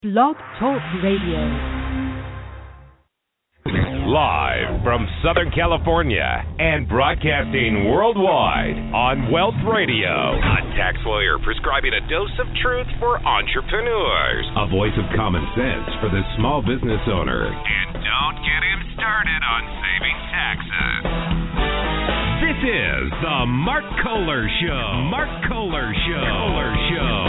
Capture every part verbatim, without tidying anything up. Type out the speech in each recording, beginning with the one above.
Blog Talk Radio. Live from Southern California and broadcasting worldwide on Wealth Radio. A tax lawyer prescribing a dose of truth for entrepreneurs. A voice of common sense for the small business owner. And don't get him started on saving taxes. This is the Mark Kohler Show. Mark Kohler Show. Kohler Show.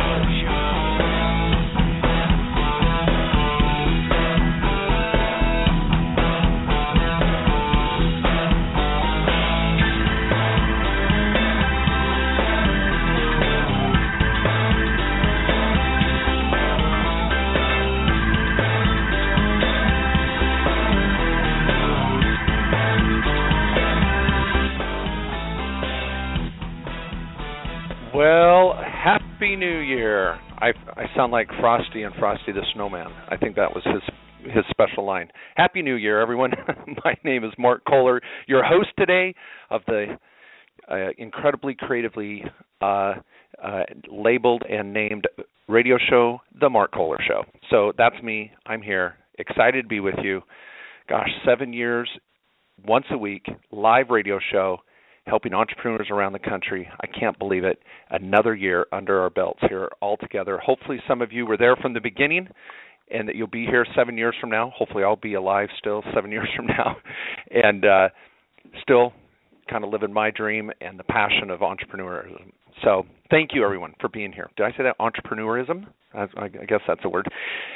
Well, Happy New Year. I, I sound like Frosty and Frosty the Snowman. I think that was his his special line. Happy New Year, everyone. My name is Mark Kohler, your host today of the uh, incredibly creatively uh, uh, labeled and named radio show, The Mark Kohler Show. So that's me. I'm here, excited to be with you. Gosh, seven years, once a week, live radio show, helping entrepreneurs around the country. I can't believe it. Another year under our belts here all together. Hopefully some of you were there from the beginning and that you'll be here seven years from now. Hopefully I'll be alive still seven years from now and uh, still kind of living my dream and the passion of entrepreneurism. So thank you, everyone, for being here. Did I say that? Entrepreneurism? I, I guess that's a word.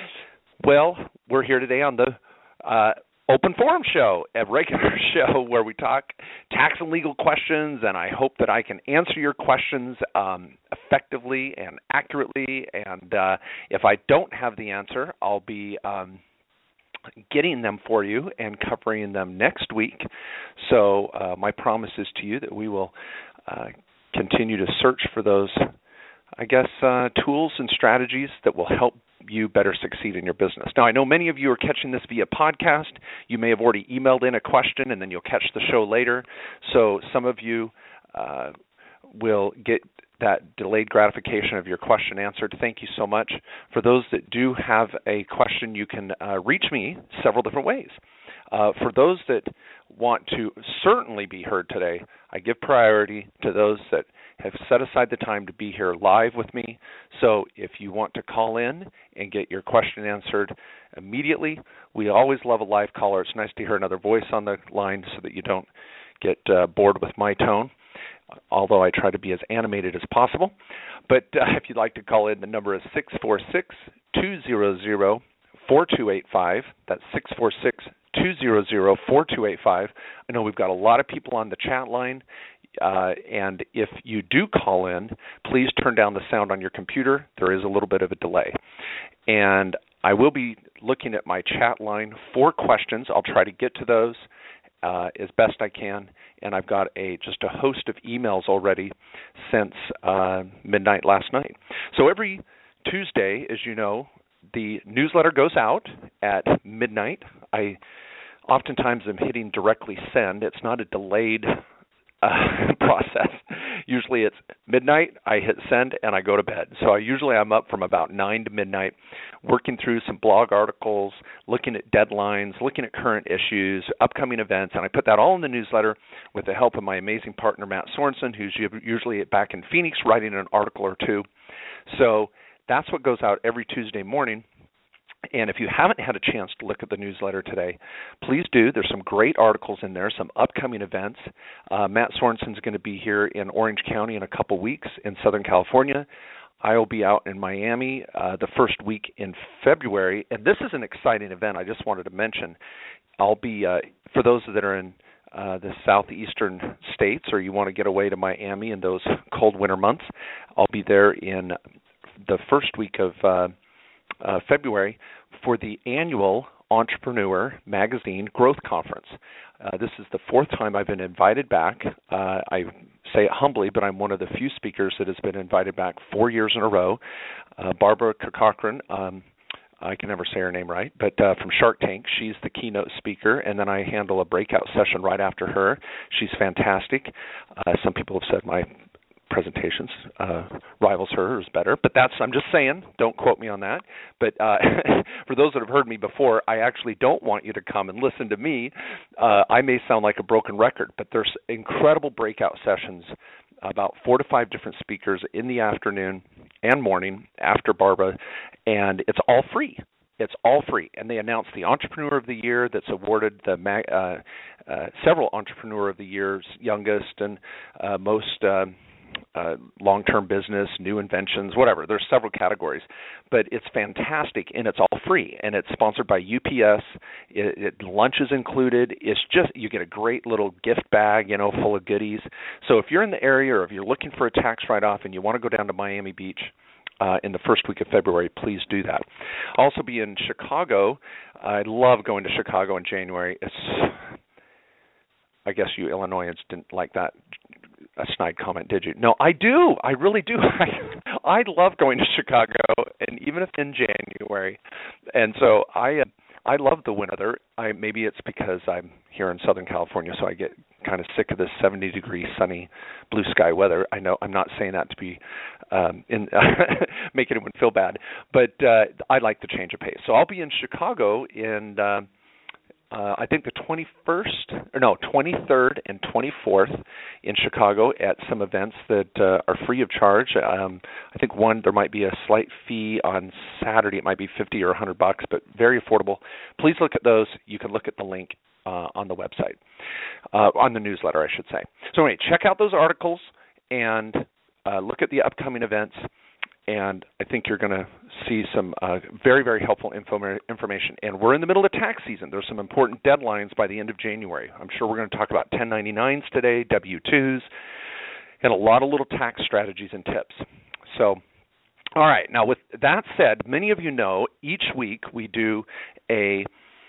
Well, we're here today on the uh, Open Forum Show, a regular show where we talk tax and legal questions, and I hope that I can answer your questions um, effectively and accurately. And uh, if I don't have the answer, I'll be um, getting them for you and covering them next week. So uh, my promise is to you that we will uh, continue to search for those, I guess, uh, tools and strategies that will help you better succeed in your business. Now, I know many of you are catching this via podcast. You may have already emailed in a question, and then you'll catch the show later. So some of you uh, will get that delayed gratification of your question answered. Thank you so much. For those that do have a question, you can uh, reach me several different ways. Uh, for those that want to certainly be heard today, I give priority to those that have set aside the time to be here live with me. So if you want to call in and get your question answered immediately, we always love a live caller. It's nice to hear another voice on the line so that you don't get uh, bored with my tone, although I try to be as animated as possible. But uh, if you'd like to call in, the number is six four six, two zero zero, four two eight five. That's six four six, two zero zero, four two eight five. I know we've got a lot of people on the chat line. Uh, and if you do call in, please turn down the sound on your computer. There is a little bit of a delay. And I will be looking at my chat line for questions. I'll try to get to those uh, as best I can. And I've got a just a host of emails already since uh, midnight last night. So every Tuesday, as you know, the newsletter goes out at midnight. I oftentimes am hitting directly send. It's not a delayed Uh, process. Usually it's midnight, I hit send, and I go to bed. So I usually I'm up from about nine to midnight working through some blog articles, looking at deadlines, looking at current issues, upcoming events, and I put that all in the newsletter with the help of my amazing partner, Matt Sorensen, who's usually back in Phoenix writing an article or two. So that's what goes out every Tuesday morning. And if you haven't had a chance to look at the newsletter today, please do. There's some great articles in there, some upcoming events. Uh, Matt Sorensen's going to be here in Orange County in a couple weeks in Southern California. I will be out in Miami uh, the first week in February. And this is an exciting event I just wanted to mention. I'll be, uh, for those that are in uh, the southeastern states or you want to get away to Miami in those cold winter months, I'll be there in the first week of uh, uh, February for the annual Entrepreneur Magazine Growth Conference. Uh, this is the fourth time I've been invited back. Uh, I say it humbly, but I'm one of the few speakers that has been invited back four years in a row. Uh, Barbara Cochran, um, I can never say her name right, but uh, from Shark Tank, she's the keynote speaker, and then I handle a breakout session right after her. She's fantastic. Uh, some people have said my presentations. Uh, rivals her is better, but that's, I'm just saying, don't quote me on that. But uh, for those that have heard me before, I actually don't want you to come and listen to me. Uh, I may sound like a broken record, but there's incredible breakout sessions, about four to five different speakers in the afternoon and morning after Barbara, and it's all free. It's all free, and they announced the Entrepreneur of the Year that's awarded the uh, uh, several Entrepreneur of the Year's, youngest and uh, most uh, uh, long-term business, new inventions, whatever. There's several categories, but it's fantastic, and it's all free, and it's sponsored by U P S. It, it, lunch is included. It's just, you get a great little gift bag, you know, full of goodies. So if you're in the area or if you're looking for a tax write-off and you want to go down to Miami Beach Uh, in the first week of February, please do that. I'll also be in Chicago. I love going to Chicago in January. It's, I guess you Illinoisans didn't like that a snide comment, did you? No, I do. I really do. I, I love going to Chicago, and even if in January. And so I, uh, I love the weather. I maybe it's because I'm here in Southern California, so I get kind of sick of this seventy degree sunny blue sky weather. I know I'm not saying that to be um, in making anyone feel bad, but uh, I like the change of pace. So I'll be in Chicago in uh, uh, I think the twenty-first, or no, twenty-third and twenty-fourth in Chicago at some events that uh, are free of charge. Um, I think one, there might be a slight fee on Saturday. It might be fifty or one hundred bucks, but very affordable. Please look at those. You can look at the link uh, on the website, uh, on the newsletter, I should say. So anyway, check out those articles and uh, look at the upcoming events. And I think you're going to see some uh, very, very helpful info- information. And we're in the middle of tax season. There's some important deadlines by the end of January. I'm sure we're going to talk about ten ninety-nines today, W two's, and a lot of little tax strategies and tips. So, all right. Now, with that said, many of you know each week we do a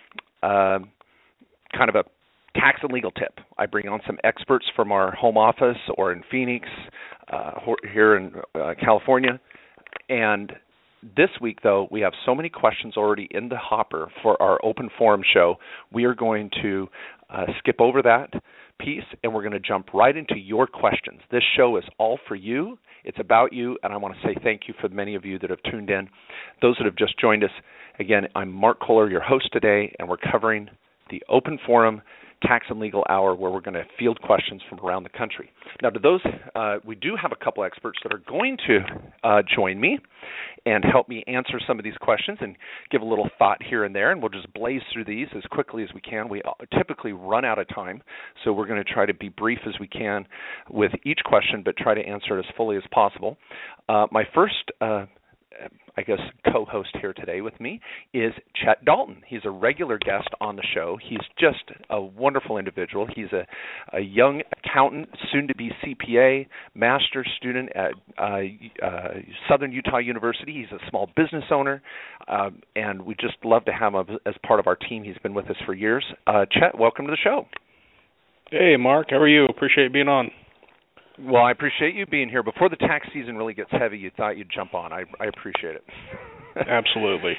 uh, kind of a tax and legal tip. I bring on some experts from our home office or in Phoenix, uh, here in uh, California. And this week, though, we have so many questions already in the hopper for our open forum show, we are going to uh, skip over that piece, and we're going to jump right into your questions. This show is all for you. It's about you, and I want to say thank you for many of you that have tuned in. Those that have just joined us, again, I'm Mark Kohler, your host today, and we're covering the open forum Tax and Legal Hour, where we're going to field questions from around the country. Now, to those, uh, we do have a couple experts that are going to uh, join me and help me answer some of these questions and give a little thought here and there, and we'll just blaze through these as quickly as we can. We typically run out of time, so we're going to try to be brief as we can with each question, but try to answer it as fully as possible. Uh, my first uh, I guess, co-host here today with me is Chet Dalton. He's a regular guest on the show. He's just a wonderful individual. He's a, a young accountant, soon-to-be C P A, master's student at uh, uh, Southern Utah University. He's a small business owner, um, and we just love to have him as part of our team. He's been with us for years. Uh, Chet, welcome to the show. Hey, Mark. How are you? Appreciate being on. Well, I appreciate you being here. Before the tax season really gets heavy, you thought you'd jump on. I, I appreciate it. Absolutely.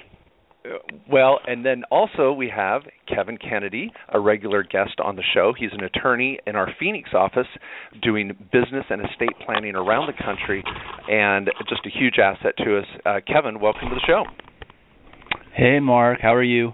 Well, and then also we have Kevin Kennedy, a regular guest on the show. He's an attorney in our Phoenix office doing business and estate planning around the country, and just a huge asset to us. Uh, Kevin, welcome to the show. Hey, Mark. How are you?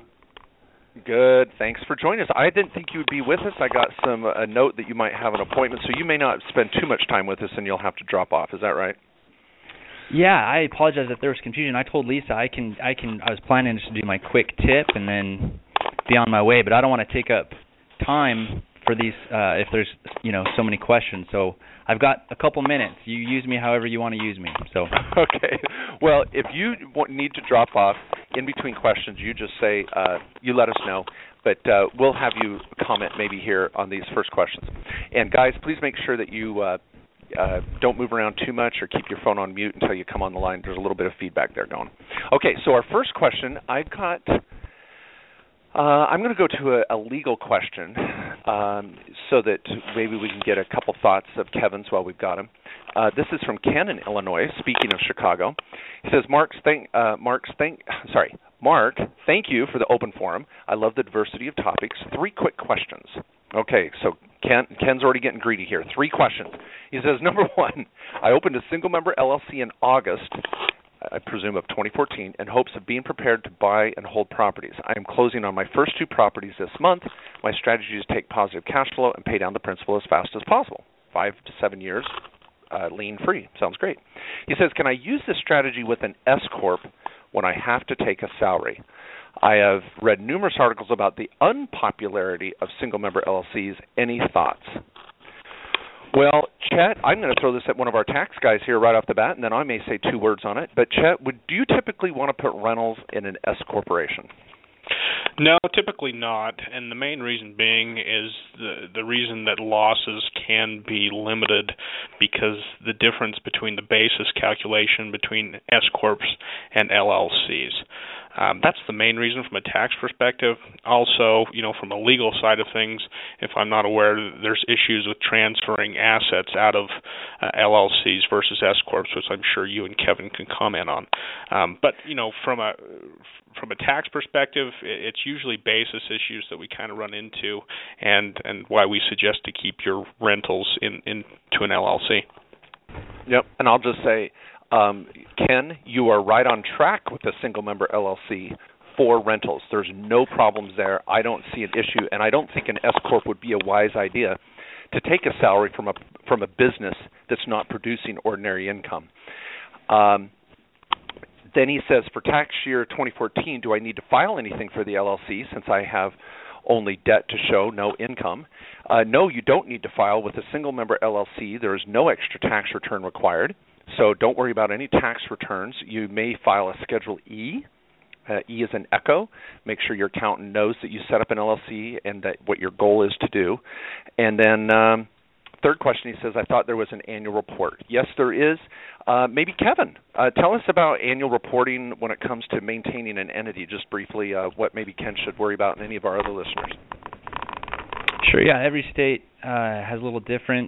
Good. Thanks for joining us. I didn't think you would be with us. I got some a note that you might have an appointment, so you may not spend too much time with us, and you'll have to drop off. Is that right? Yeah, I apologize if there was confusion. I told Lisa I can I can I was planning just to do my quick tip and then be on my way, but I don't want to take up time for these uh, if there's you know so many questions. So I've got a couple minutes. You use me however you want to use me. So okay. Well, if you want, need to drop off in between questions, you just say uh, you let us know. But uh, we'll have you comment maybe here on these first questions. And guys, please make sure that you uh, uh, don't move around too much or keep your phone on mute until you come on the line. There's a little bit of feedback there going. Okay. So our first question, I've got. Uh, I'm going to go to a, a legal question um, so that maybe we can get a couple thoughts of Kevin's while we've got him. Uh, this is from Ken in Illinois, speaking of Chicago. He says, Mark's thank, uh, Mark's thank, sorry, Mark, thank you for the open forum. I love the diversity of topics. Three quick questions. Okay, so Ken, Ken's already getting greedy here. Three questions. He says, number one, I opened a single-member L L C in August, I presume of twenty fourteen, in hopes of being prepared to buy and hold properties. I am closing on my first two properties this month. My strategy is to take positive cash flow and pay down the principal as fast as possible. Five to seven years, uh, lien-free. Sounds great. He says, can I use this strategy with an S-corp when I have to take a salary? I have read numerous articles about the unpopularity of single-member L L Cs. Any thoughts? Well, Chet, I'm going to throw this at one of our tax guys here right off the bat, and then I may say two words on it. But, Chet, would do you typically want to put rentals in an S corporation? No, typically not, and the main reason being is the the reason that losses can be limited because the difference between the basis calculation between S corps and L L Cs. Um, that's the main reason from a tax perspective. Also, you know, from a legal side of things, if I'm not aware, there's issues with transferring assets out of uh, L L Cs versus S corps, which I'm sure you and Kevin can comment on. Um, but you know, from a from a tax perspective, it's usually basis issues that we kind of run into, and and why we suggest to keep your rentals in into an L L C. Yep, and I'll just say, um, Ken, you are right on track with the single-member L L C for rentals. There's no problems there. I don't see an issue, and I don't think an S corp would be a wise idea to take a salary from a from a business that's not producing ordinary income. Um, then he says, for tax year twenty fourteen, do I need to file anything for the L L C since I have only debt to show, no income? Uh, no, you don't need to file. With a single-member L L C, there is no extra tax return required, so don't worry about any tax returns. You may file a Schedule E. Uh, E is an echo. Make sure your accountant knows that you set up an L L C and that what your goal is to do. And then um, third question, he says, I thought there was an annual report. Yes, there is. Uh, maybe Kevin, uh, tell us about annual reporting when it comes to maintaining an entity, just briefly, uh, what maybe Ken should worry about and any of our other listeners. Sure, yeah. Every state uh, has a little different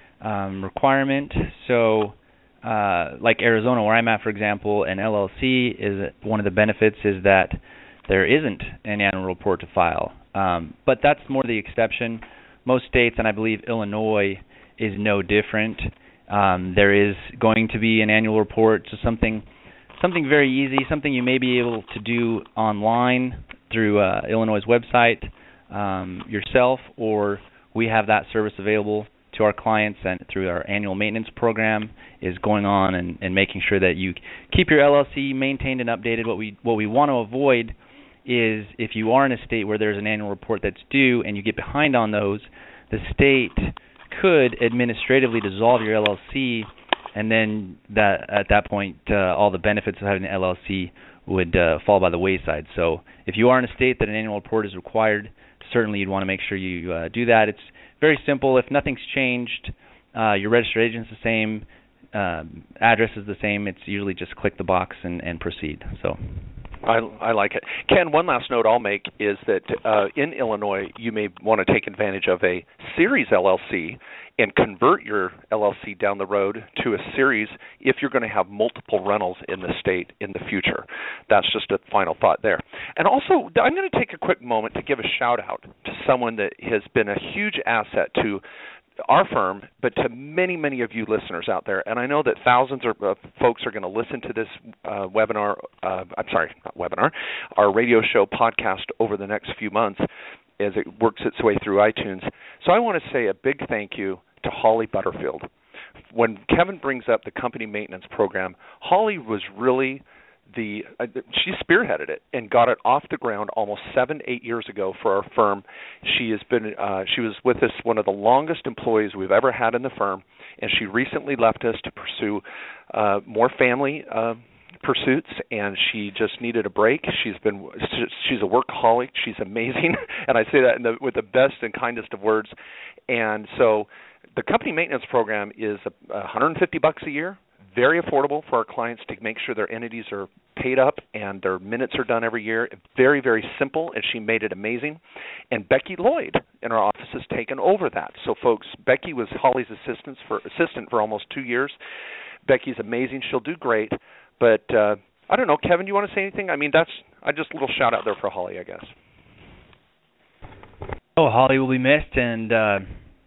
um, requirement. So uh, like Arizona, where I'm at, for example, an L L C, is one of the benefits is that there isn't an annual report to file. Um, but that's more the exception. Most states, and I believe Illinois is no different. Um, there is going to be an annual report, so something something very easy, something you may be able to do online through uh, Illinois' website um, yourself, or we have that service available to our clients and through our annual maintenance program is going on and, and making sure that you keep your L L C maintained and updated. What we what we want to avoid is if you are in a state where there's an annual report that's due and you get behind on those, the state could administratively dissolve your L L C, and then that at that point uh, all the benefits of having an L L C would uh, fall by the wayside. So if you are in a state that an annual report is required, certainly you'd want to make sure you uh, do that. It's very simple. If nothing's changed, uh, your registered agent's the same, uh, address is the same. It's usually just click the box and, and proceed. So. I, I like it. Ken, one last note I'll make is that uh, in Illinois, you may want to take advantage of a series L L C and convert your L L C down the road to a series if you're going to have multiple rentals in the state in the future. That's just a final thought there. And also, I'm going to take a quick moment to give a shout-out to someone that has been a huge asset to our firm, but to many, many of you listeners out there. And I know that thousands of uh, folks are going to listen to this uh, webinar, uh, I'm sorry, not webinar, our radio show podcast over the next few months as it works its way through iTunes. So I want to say a big thank you to Holly Butterfield. When Kevin brings up the company maintenance program, Holly was really the uh, she spearheaded it and got it off the ground almost seven, eight years ago for our firm. She has been uh, she was with us one of the longest employees we've ever had in the firm, and she recently left us to pursue uh, more family uh, pursuits, and she just needed a break. She's been she's a workaholic. She's amazing, and I say that in the, with the best and kindest of words. And so, the company maintenance program is one hundred fifty bucks a year. Very affordable for our clients to make sure their entities are paid up and their minutes are done every year. Very, very simple, and she made it amazing. And Becky Lloyd in our office has taken over that. So, folks, Becky was Holly's assistant for assistant for almost two years. Becky's amazing. She'll do great. But uh, I don't know, Kevin, do you want to say anything? I mean, that's I just a little shout out there for Holly, I guess. Oh, Holly will be missed, and uh,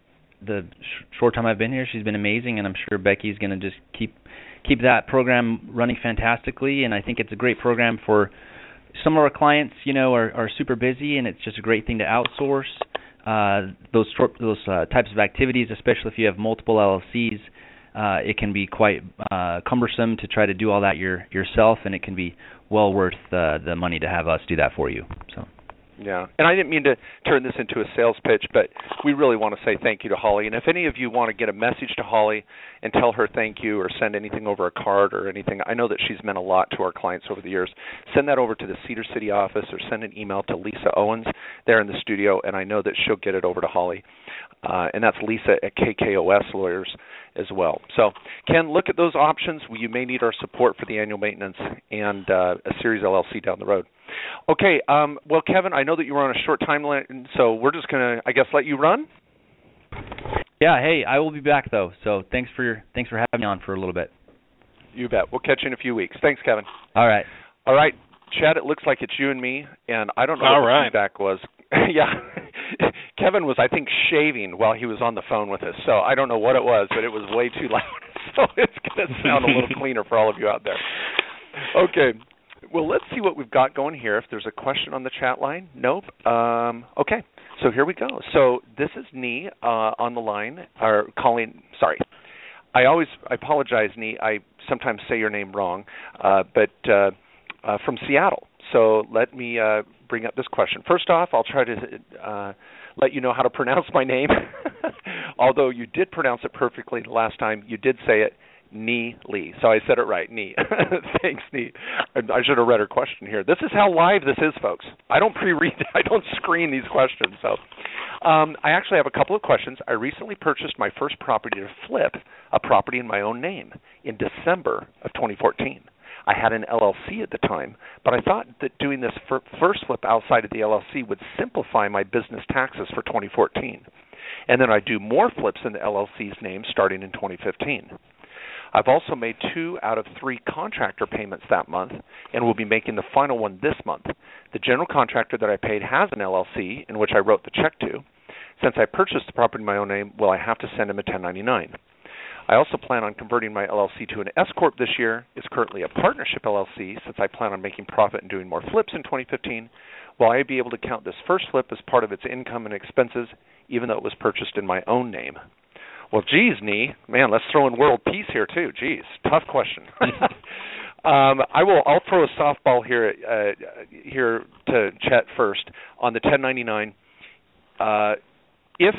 the sh- short time I've been here, she's been amazing, and I'm sure Becky's going to just keep keep that program running fantastically. And I think it's a great program for some of our clients. You know, are, are super busy, and it's just a great thing to outsource uh, those short, those uh, types of activities, especially if you have multiple L L Cs. Uh, it can be quite uh, cumbersome to try to do all that your, yourself, and it can be well worth uh, the money to have us do that for you. So. Yeah, and I didn't mean to turn this into a sales pitch, but we really want to say thank you to Holly. And if any of you want to get a message to Holly and tell her thank you or send anything over a card or anything, I know that she's meant a lot to our clients over the years. Send that over to the Cedar City office or send an email to Lisa Owens there in the studio, and I know that she'll get it over to Holly. Uh, and that's Lisa at K K O S Lawyers as well. So, Ken, look at those options. You may need our support for the annual maintenance and uh, a Series L L C down the road. Okay, um, well, Kevin, I know that you were on a short timeline, so we're just going to, I guess, let you run? Yeah, hey, I will be back, though, so thanks for your, thanks for having me on for a little bit. You bet. We'll catch you in a few weeks. Thanks, Kevin. All right. All right, Chad, it looks like it's you and me, and I don't know All what right. the feedback was. Yeah. Kevin was, I think, shaving while he was on the phone with us, so I don't know what it was, but it was way too loud, so it's going to sound a little cleaner for all of you out there. Okay. Well, let's see what we've got going here. If there's a question on the chat line. Nope. Um, okay. So here we go. So this is Nee uh, on the line, or calling, sorry. I always, I apologize, Nee. I sometimes say your name wrong, uh, but uh, uh, from Seattle. So let me uh, bring up this question. First off, I'll try to uh, let you know how to pronounce my name. Although you did pronounce it perfectly the last time, you did say it. Nee Lee. So I said it right, Nee. Thanks, Nee. I should have read her question here. This is how live this is, folks. I don't pre-read, I don't screen these questions. So um, I actually have a couple of questions. I recently purchased my first property to flip, a property in my own name, in December of twenty fourteen. I had an L L C at the time, but I thought that doing this first flip outside of the L L C would simplify my business taxes for twenty fourteen. And then I'd do more flips in the L L C's name starting in twenty fifteen. I've also made two out of three contractor payments that month and will be making the final one this month. The general contractor that I paid has an L L C in which I wrote the check to. Since I purchased the property in my own name, will I have to send him a ten ninety-nine? I also plan on converting my L L C to an S Corp this year. It's currently a partnership L L C since I plan on making profit and doing more flips in twenty fifteen. Will I be able to count this first flip as part of its income and expenses, even though it was purchased in my own name? Well, geez, Nee, man, let's throw in world peace here too. Geez, tough question. um, I will. I'll throw a softball here. Uh, here to Chet first on the ten ninety-nine. Uh, if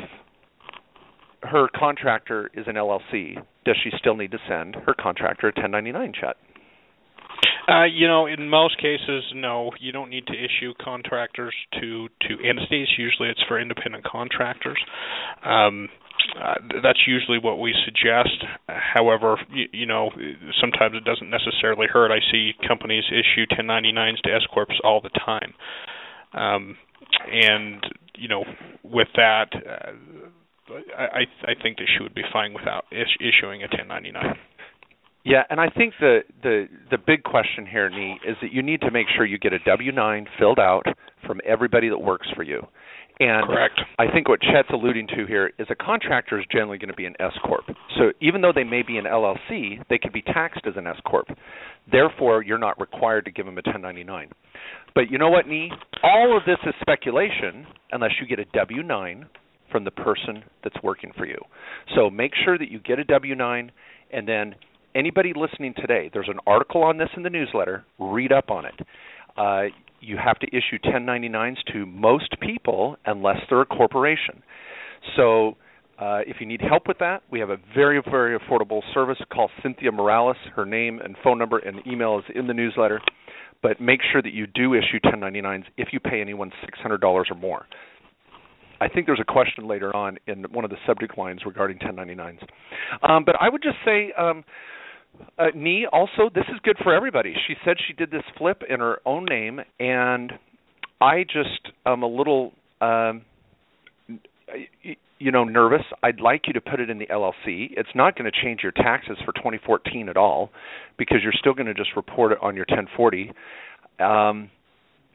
her contractor is an L L C, does she still need to send her contractor a ten ninety-nine, Chet? Uh, you know, in most cases, no. You don't need to issue contractors to, to entities. Usually it's for independent contractors. Um, uh, that's usually what we suggest. However, you, you know, sometimes it doesn't necessarily hurt. I see companies issue ten ninety-nines to S-Corps all the time. Um, and, you know, with that, uh, I, I think that she would be fine without is- issuing a ten ninety-nine. Yeah, and I think the, the, the big question here, Nee, is that you need to make sure you get a W nine filled out from everybody that works for you. And Correct. I think what Chet's alluding to here is a contractor is generally going to be an S Corp. So even though they may be an L L C, they can be taxed as an S Corp. Therefore, you're not required to give them a ten ninety-nine. But you know what, Nee? All of this is speculation unless you get a W nine from the person that's working for you. So make sure that you get a W nine, and then anybody listening today, there's an article on this in the newsletter. Read up on it. Uh, you have to issue ten ninety-nines to most people unless they're a corporation. So uh, if you need help with that, we have a very, very affordable service called Cynthia Morales. Her name and phone number and email is in the newsletter. But make sure that you do issue ten ninety-nines if you pay anyone six hundred dollars or more. I think there's a question later on in one of the subject lines regarding ten ninety-nines. Um, but I would just say, um, uh, Nee, also, this is good for everybody. She said she did this flip in her own name, and I just am a little, um, you know, nervous. I'd like you to put it in the L L C. It's not going to change your taxes for twenty fourteen at all because you're still going to just report it on your ten forty. Um,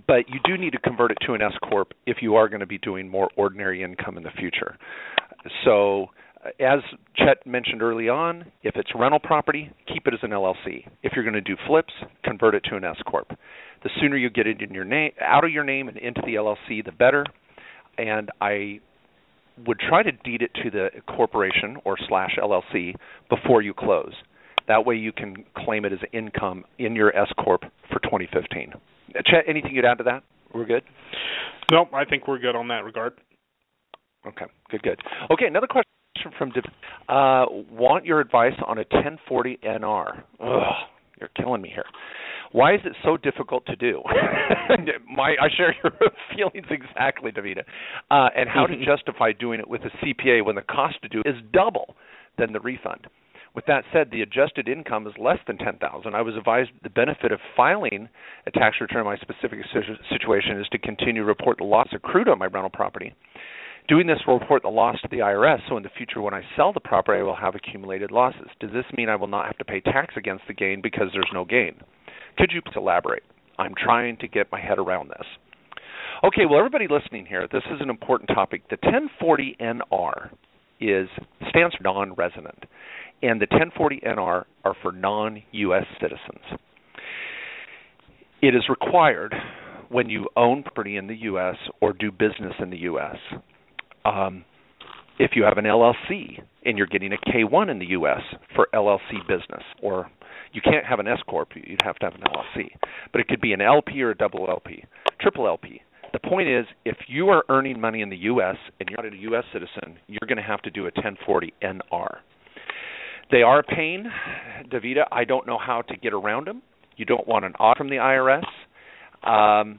but you do need to convert it to an S corp if you are going to be doing more ordinary income in the future. So, as Chet mentioned early on, if it's rental property, keep it as an L L C. If you're going to do flips, convert it to an S corp. The sooner you get it in your name, out of your name and into the L L C, the better. And I would try to deed it to the corporation or slash L L C before you close. That way you can claim it as income in your S corp for twenty fifteen. Chet, anything you'd add to that? We're good? Nope, I think we're good on that regard. Okay, good, good. Okay, another question from David. Uh, want your advice on a ten forty N R. Ugh, you're killing me here. Why is it so difficult to do? My, I share your feelings exactly, Davida. Uh, and how to justify doing it with a C P A when the cost to do it is double than the refund. With that said, the adjusted income is less than ten thousand dollars. I was advised the benefit of filing a tax return in my specific situation is to continue to report the loss accrued on my rental property. Doing this will report the loss to the I R S, so in the future when I sell the property, I will have accumulated losses. Does this mean I will not have to pay tax against the gain because there's no gain? Could you please elaborate? I'm trying to get my head around this. Okay, well, everybody listening here, this is an important topic. The ten forty N R is stands for non-resident, and the ten forty N R are for non-U S citizens. It is required when you own property in the U S or do business in the U S. Um, if you have an L L C and you're getting a K one in the U S for L L C business, or you can't have an S corp, you'd have to have an L L C. But it could be an L P or a double L P, triple L P. The point is, if you are earning money in the U S and you're not a U S citizen, you're going to have to do a ten forty N R. They are a pain, Davida. I don't know how to get around them. You don't want an audit from the I R S. Um,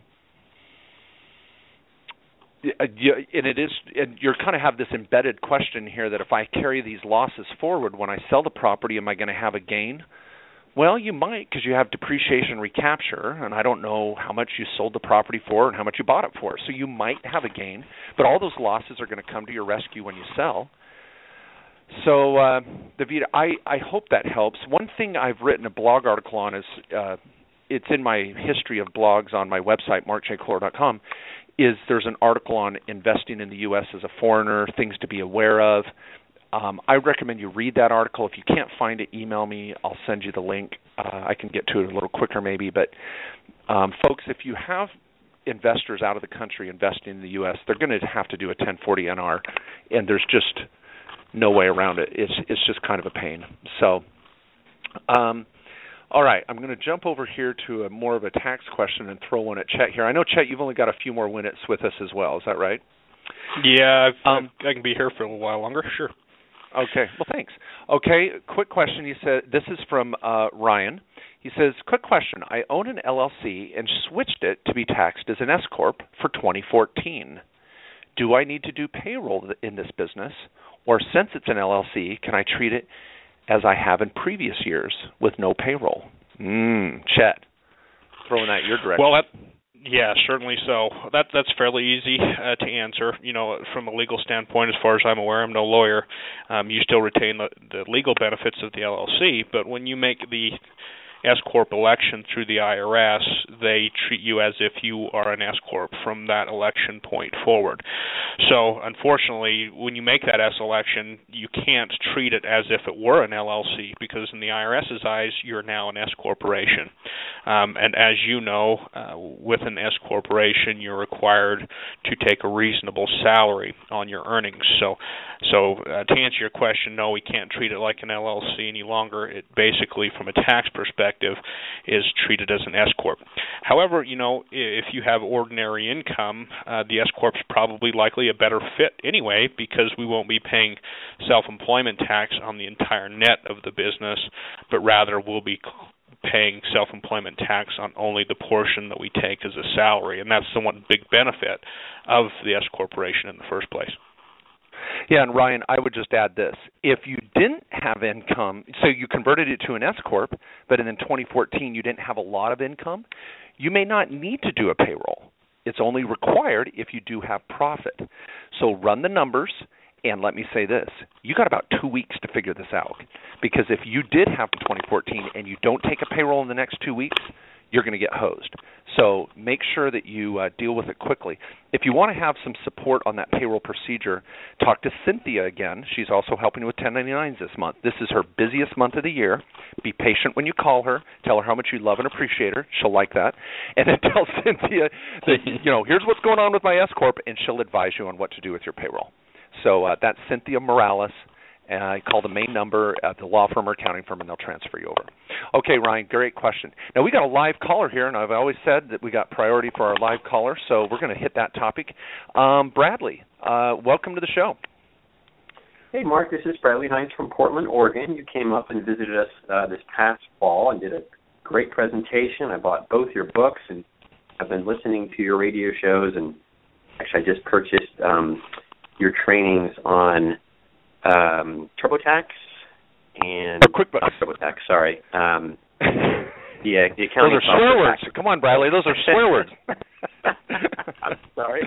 and it is, and you kind of have this embedded question here that if I carry these losses forward when I sell the property, am I going to have a gain? Well, you might, because you have depreciation recapture, and I don't know how much you sold the property for and how much you bought it for. So you might have a gain, but all those losses are going to come to your rescue when you sell. So, uh, Davida, I, I hope that helps. One thing I've written a blog article on is, uh, it's in my history of blogs on my website, mark j kohler dot com, is there's an article on investing in the U S as a foreigner, things to be aware of. Um, I recommend you read that article. If you can't find it, email me. I'll send you the link. Uh, I can get to it a little quicker maybe. But, um, folks, if you have investors out of the country investing in the U S, they're going to have to do a ten forty N R, and there's just no way around it. It's it's just kind of a pain. So, um, all right, I'm going to jump over here to a more of a tax question and throw one at Chet here. I know, Chet, you've only got a few more minutes with us as well. Is that right? Yeah, I've, um, I can be here for a little while longer. Sure. Okay. Well, thanks. Okay, quick question. He said, this is from uh, Ryan. He says, quick question. I own an L L C and switched it to be taxed as an S corp for twenty fourteen. Do I need to do payroll in this business, or since it's an L L C, can I treat it as I have in previous years with no payroll? Mm, Chet, throwing that your direction. Well, that, yeah, certainly so. That that's fairly easy uh, to answer. You know, from a legal standpoint, as far as I'm aware, I'm no lawyer. Um, you still retain the, the legal benefits of the L L C, but when you make the S corp election through the I R S, they treat you as if you are an S corp from that election point forward. So, unfortunately, when you make that S election, you can't treat it as if it were an L L C, because in the I R S's eyes, you're now an S corporation. Um, and as you know, uh, with an S corporation, you're required to take a reasonable salary on your earnings. So, so uh, to answer your question, no, we can't treat it like an L L C any longer. It basically, from a tax perspective, is treated as an S corp. However, you know, if you have ordinary income, uh, the S corp is probably likely a better fit anyway, because we won't be paying self-employment tax on the entire net of the business, but rather we'll be paying self-employment tax on only the portion that we take as a salary, and that's the one big benefit of the S corporation in the first place. Yeah, and Ryan, I would just add this. If you didn't have income, so you converted it to an S corp, but in twenty fourteen you didn't have a lot of income, you may not need to do a payroll. It's only required if you do have profit. So run the numbers, and let me say this. You got about two weeks to figure this out, because if you did have twenty fourteen and you don't take a payroll in the next two weeks, you're going to get hosed. So make sure that you uh, deal with it quickly. If you want to have some support on that payroll procedure, talk to Cynthia again. She's also helping with ten ninety-nines this month. This is her busiest month of the year. Be patient when you call her. Tell her how much you love and appreciate her. She'll like that. And then tell Cynthia that, you know, here's what's going on with my S-Corp, and she'll advise you on what to do with your payroll. So uh, that's Cynthia Morales. Uh, call the main number at the law firm or accounting firm, and they'll transfer you over. Okay, Ryan, great question. Now, we got a live caller here, and I've always said that we got priority for our live caller, so we're going to hit that topic. Um, Bradley, uh, welcome to the show. Hey, Mark, this is Bradley Hines from Portland, Oregon. You came up and visited us uh, this past fall and did a great presentation. I bought both your books, and I've been listening to your radio shows, and actually I just purchased um, your trainings on Um, TurboTax and oh, QuickBooks. Not TurboTax, sorry. Um, the, uh, the accounting. Those are swear words. Come on, Bradley. Those are swear words. I'm sorry.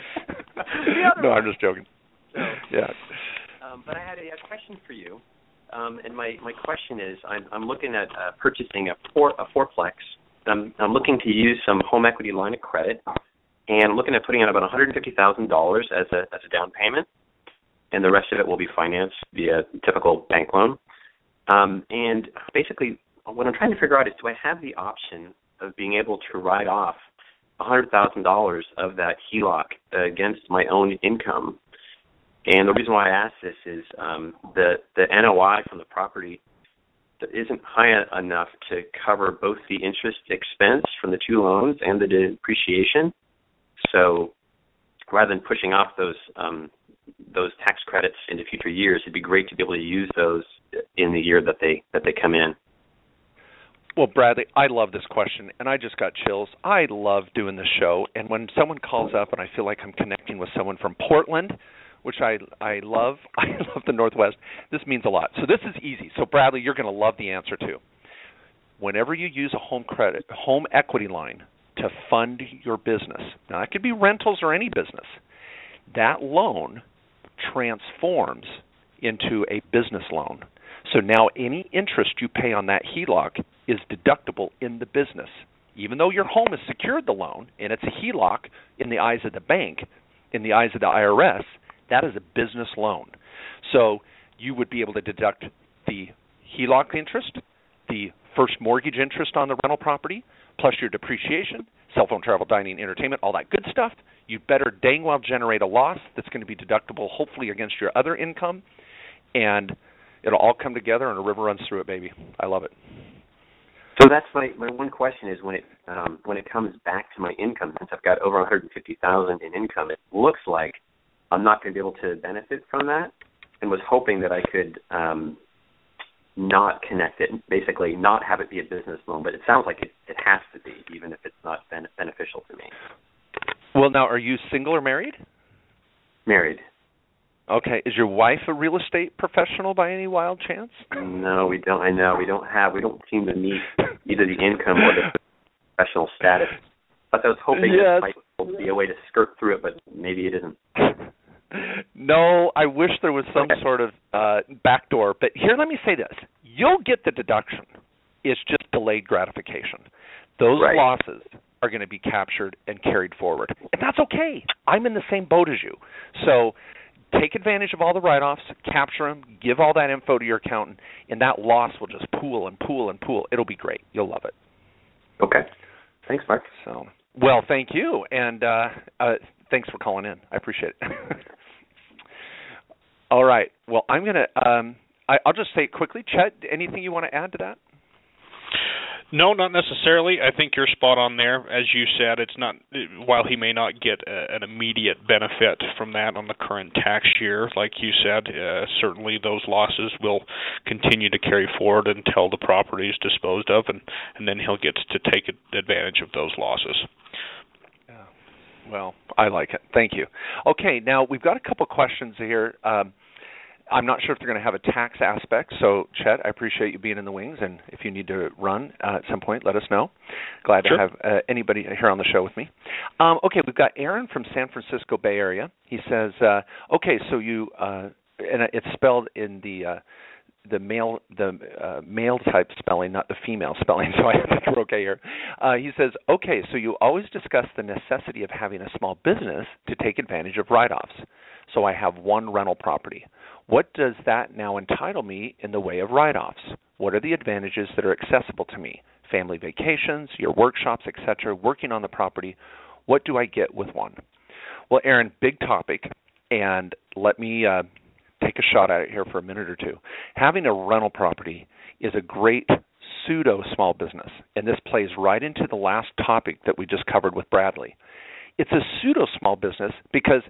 No, I'm just joking. So, yeah. Um, but I had a, a question for you, um, and my, my question is, I'm, I'm looking at uh, purchasing a four a fourplex. I'm I'm looking to use some home equity line of credit, and I'm looking at putting out about one hundred fifty thousand dollars as a as a down payment, and the rest of it will be financed via typical bank loan. Um, and basically, what I'm trying to figure out is, do I have the option of being able to write off one hundred thousand dollars of that H E L O C against my own income? And the reason why I ask this is um, the, the N O I from the property isn't high enough to cover both the interest expense from the two loans and the depreciation. So rather than pushing off those um, those tax credits into future years, it'd be great to be able to use those in the year that they that they come in. Well, Bradley, I love this question, and I just got chills. I love doing this show, and when someone calls up and I feel like I'm connecting with someone from Portland, which I I love, I love the Northwest, this means a lot. So this is easy. So, Bradley, you're going to love the answer, too. Whenever you use a home credit, home equity line to fund your business, now it could be rentals or any business, that loan transforms into a business loan. So now any interest you pay on that H E L O C is deductible in the business. Even though your home has secured the loan and it's a H E L O C in the eyes of the bank, in the eyes of the I R S, that is a business loan. So you would be able to deduct the H E L O C interest, the first mortgage interest on the rental property, plus your depreciation, cell phone, travel, dining, entertainment, all that good stuff. You better dang well generate a loss that's going to be deductible, hopefully against your other income, and it'll all come together and a river runs through it, baby. I love it. So that's my, my one question is when it um, when it comes back to my income, since I've got over one hundred fifty thousand dollars in income, it looks like I'm not going to be able to benefit from that, and was hoping that I could um, not connect it, basically not have it be a business loan, but it sounds like it, it has to be, even if it's not ben- beneficial to me. Well, now, are you single or married? Married. Okay. Is your wife a real estate professional by any wild chance? No, we don't. I know. We don't have, we don't seem to meet either the income or the professional status. But I was hoping yes. there might be a way to skirt through it, but maybe it isn't. No, I wish there was some okay. sort of uh, backdoor. But here, let me say this. You'll get the deduction. It's just delayed gratification. Those right. losses are going to be captured and carried forward. And that's okay. I'm in the same boat as you. So take advantage of all the write-offs, capture them, give all that info to your accountant, and that loss will just pool and pool and pool. It'll be great. You'll love it. Okay. Thanks, Mark. So, well, thank you, and uh, uh, thanks for calling in. I appreciate it. All right. Well, I'm going to um, – I'll just say it quickly. Chet, anything you want to add to that? No, not necessarily. I think you're spot on there. As you said, it's not, while he may not get a, an immediate benefit from that on the current tax year, like you said, uh, certainly those losses will continue to carry forward until the property is disposed of, and, and then he'll get to take advantage of those losses. Yeah. Well, I like it. Thank you. Okay, now we've got a couple questions here. Um, I'm not sure if they're going to have a tax aspect, so Chet, I appreciate you being in the wings, and if you need to run uh, at some point, let us know. Glad sure. to have uh, anybody here on the show with me. Um, okay, we've got Aaron from San Francisco Bay Area. He says, uh, okay, so you, uh, and it's spelled in the uh, the male the uh, male type spelling, not the female spelling. So I think we're okay here. Uh, he says, okay, so you always discuss the necessity of having a small business to take advantage of write-offs. So I have one rental property. What does that now entitle me in the way of write-offs? What are the advantages that are accessible to me? Family vacations, your workshops, et cetera, working on the property. What do I get with one? Well, Aaron, big topic, and let me uh, take a shot at it here for a minute or two. Having a rental property is a great pseudo small business, and this plays right into the last topic that we just covered with Bradley. It's a pseudo small business because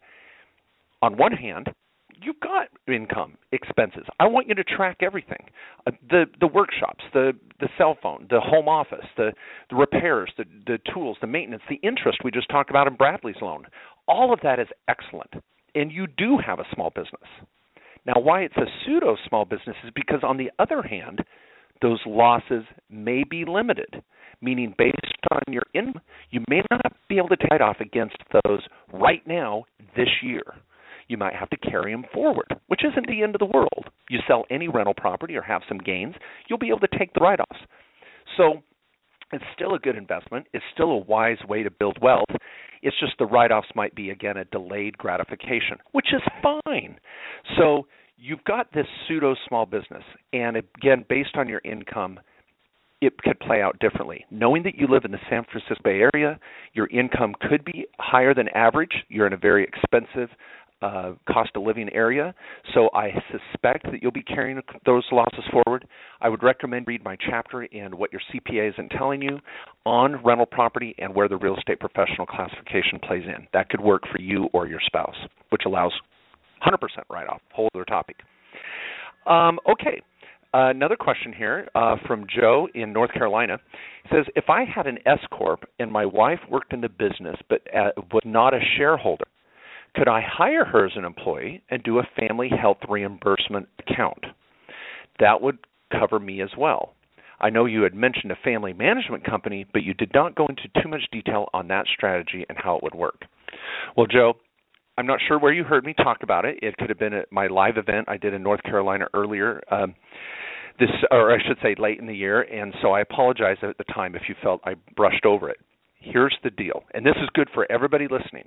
on one hand, you've got income, expenses. I want you to track everything. Uh, the the workshops, the, the cell phone, the home office, the, the repairs, the, the tools, the maintenance, the interest we just talked about in Bradley's loan. All of that is excellent, and you do have a small business. Now, why it's a pseudo small business is because, on the other hand, those losses may be limited, meaning based on your income, you may not be able to take off against those right now this year. You might have to carry them forward, which isn't the end of the world. You sell any rental property or have some gains, you'll be able to take the write-offs. So it's still a good investment. It's still a wise way to build wealth. It's just the write-offs might be, again, a delayed gratification, which is fine. So you've got this pseudo small business, and again, based on your income, it could play out differently. Knowing that you live in the San Francisco Bay Area, your income could be higher than average. You're in a very expensive Uh, cost of living area, so I suspect that you'll be carrying those losses forward. I would recommend read my chapter in what your C P A isn't telling you on rental property and where the real estate professional classification plays in. That could work for you or your spouse, which allows one hundred percent write-off, whole other topic. Um, okay, uh, another question here uh, from Joe in North Carolina. It says, if I had an S corp and my wife worked in the business but uh, was not a shareholder, could I hire her as an employee and do a family health reimbursement account? That would cover me as well. I know you had mentioned a family management company, but you did not go into too much detail on that strategy and how it would work. Well, Joe, I'm not sure where you heard me talk about it. It could have been at my live event I did in North Carolina earlier, um, this, or I should say late in the year, and so I apologize at the time if you felt I brushed over it. Here's the deal, and this is good for everybody listening.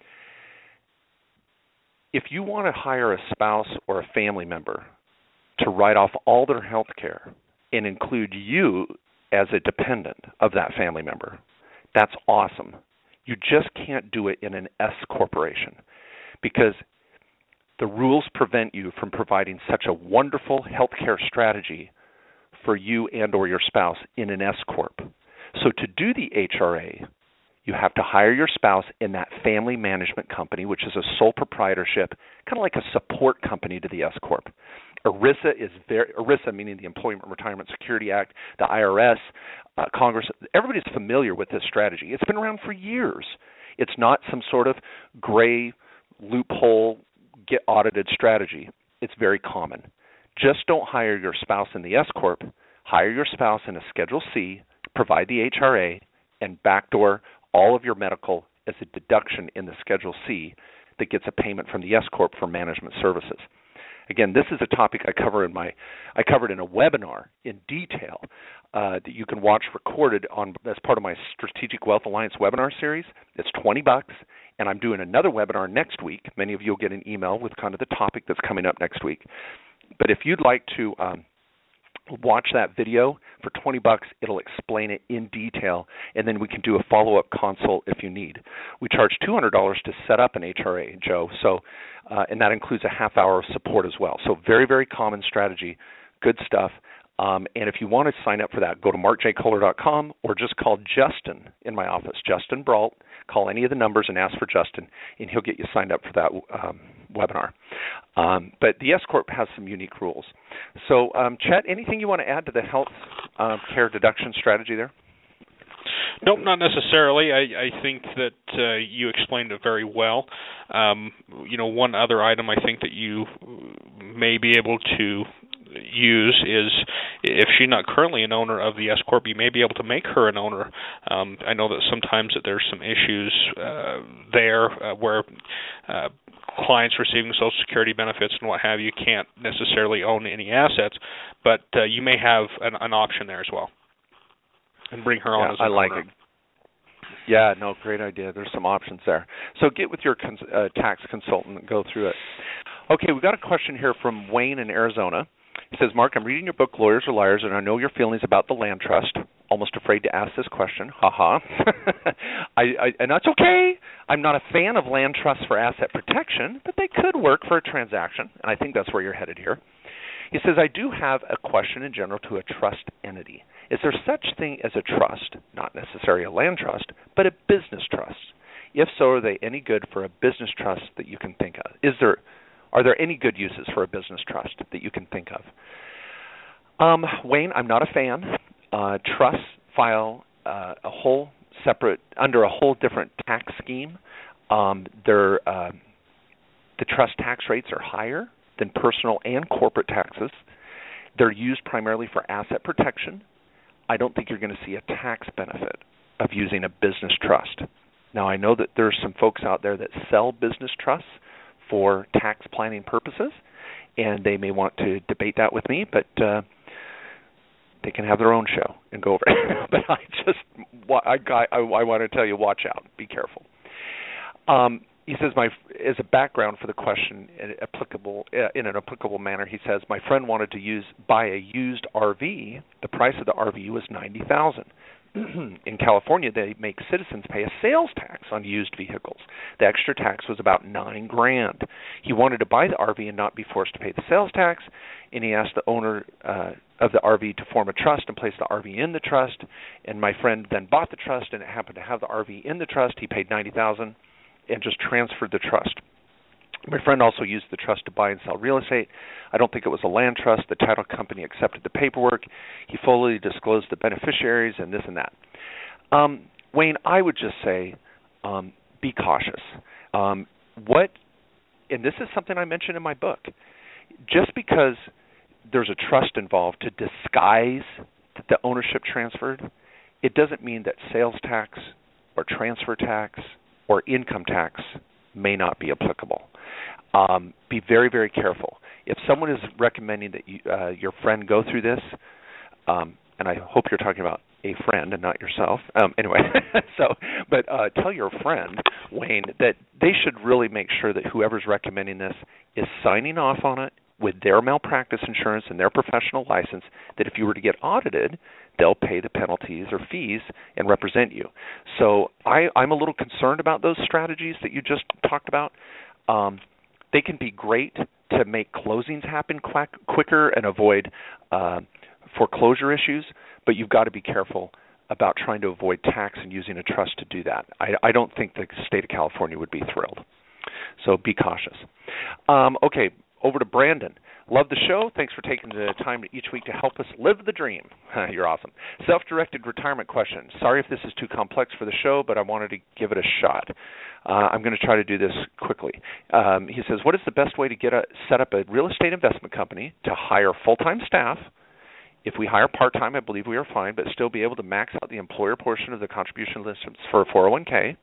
If you want to hire a spouse or a family member to write off all their health care and include you as a dependent of that family member, that's awesome. You just can't do it in an S corporation because the rules prevent you from providing such a wonderful health care strategy for you and or your spouse in an S corp. So to do the H R A, you have to hire your spouse in that family management company, which is a sole proprietorship, kind of like a support company to the S corp. ERISA is very ERISA, meaning the Employment Retirement Security Act, the I R S, uh, Congress. Everybody's familiar with this strategy. It's been around for years. It's not some sort of gray loophole get audited strategy. It's very common. Just don't hire your spouse in the S corp. Hire your spouse in a Schedule C, provide the H R A, and backdoor all of your medical as a deduction in the Schedule C that gets a payment from the S corp for management services. Again, this is a topic I cover in my I covered in a webinar in detail uh, that you can watch recorded on as part of my Strategic Wealth Alliance webinar series. It's twenty bucks, and I'm doing another webinar next week. Many of you will get an email with kind of the topic that's coming up next week. But if you'd like to um, watch that video for twenty bucks, it'll explain it in detail, and then we can do a follow-up consult if you need. We charge two hundred dollars to set up an H R A, Joe, so uh, and that includes a half hour of support as well. So very, very common strategy, good stuff. Um, and if you want to sign up for that, go to mark j kohler dot com or just call Justin in my office, Justin Brault. Call any of the numbers and ask for Justin, and he'll get you signed up for that um, webinar. Um, but the S corp has some unique rules. So, um, Chet, anything you want to add to the health uh, care deduction strategy there? Nope, not necessarily. I, I think that uh, you explained it very well. Um, you know, one other item I think that you may be able to use is if she's not currently an owner of the S corp, you may be able to make her an owner. Um, I know that sometimes that there's some issues uh, there uh, where uh, clients receiving Social Security benefits and what have you can't necessarily own any assets, but uh, you may have an, an option there as well, and bring her on yeah, as an I like owner. it. Yeah, no, great idea. There's some options there. So get with your cons- uh, tax consultant and go through it. Okay, we've got a question here from Wayne in Arizona. He says, Mark, I'm reading your book, Lawyers Are Liars, and I know your feelings about the land trust. Almost afraid to ask this question. Ha-ha. I, I, and that's okay. I'm not a fan of land trusts for asset protection, but they could work for a transaction, and I think that's where you're headed here. He says, I do have a question in general to a trust entity. Is there such thing as a trust, not necessarily a land trust, but a business trust? If so, are they any good for a business trust that you can think of? Is there, are there any good uses for a business trust that you can think of? Um, Wayne, I'm not a fan. Uh, trusts file uh, a whole separate, under a whole different tax scheme. Um, they're, uh, the trust tax rates are higher than personal and corporate taxes. They're used primarily for asset protection. I don't think you're going to see a tax benefit of using a business trust. Now, I know that there's some folks out there that sell business trusts for tax planning purposes, and they may want to debate that with me, but uh, they can have their own show and go over it. But I just, I, I, I want to tell you, watch out, be careful. Um, he says, my as a background for the question, applicable uh, in an applicable manner, he says, my friend wanted to use buy a used R V. The price of the R V was ninety thousand dollars. In California, they make citizens pay a sales tax on used vehicles. The extra tax was about nine grand. He wanted to buy the R V and not be forced to pay the sales tax, and he asked the owner uh, of the R V to form a trust and place the R V in the trust. And my friend then bought the trust, and it happened to have the R V in the trust. He paid ninety thousand dollars and just transferred the trust. My friend also used the trust to buy and sell real estate. I don't think it was a land trust. The title company accepted the paperwork. He fully disclosed the beneficiaries and this and that. Um, Wayne, I would just say um, be cautious. Um, what, and this is something I mentioned in my book, just because there's a trust involved to disguise that the ownership transferred, it doesn't mean that sales tax or transfer tax or income tax may not be applicable. Um, be very, very careful. If someone is recommending that you, uh, your friend go through this, um, and I hope you're talking about a friend and not yourself. Um, anyway, so but uh, tell your friend, Wayne, that they should really make sure that whoever's recommending this is signing off on it with their malpractice insurance and their professional license, that if you were to get audited, they'll pay the penalties or fees and represent you. So I, I'm a little concerned about those strategies that you just talked about. Um, they can be great to make closings happen quack, quicker and avoid uh, foreclosure issues, but you've got to be careful about trying to avoid tax and using a trust to do that. I, I don't think the state of California would be thrilled. So be cautious. Um, okay. Over to Brandon. Love the show. Thanks for taking the time each week to help us live the dream. You're awesome. Self-directed retirement question. Sorry if this is too complex for the show, but I wanted to give it a shot. Uh, I'm going to try to do this quickly. Um, he says, what is the best way to get a, set up a real estate investment company to hire full-time staff? If we hire part-time, I believe we are fine, but still be able to max out the employer portion of the contribution list for a four oh one k.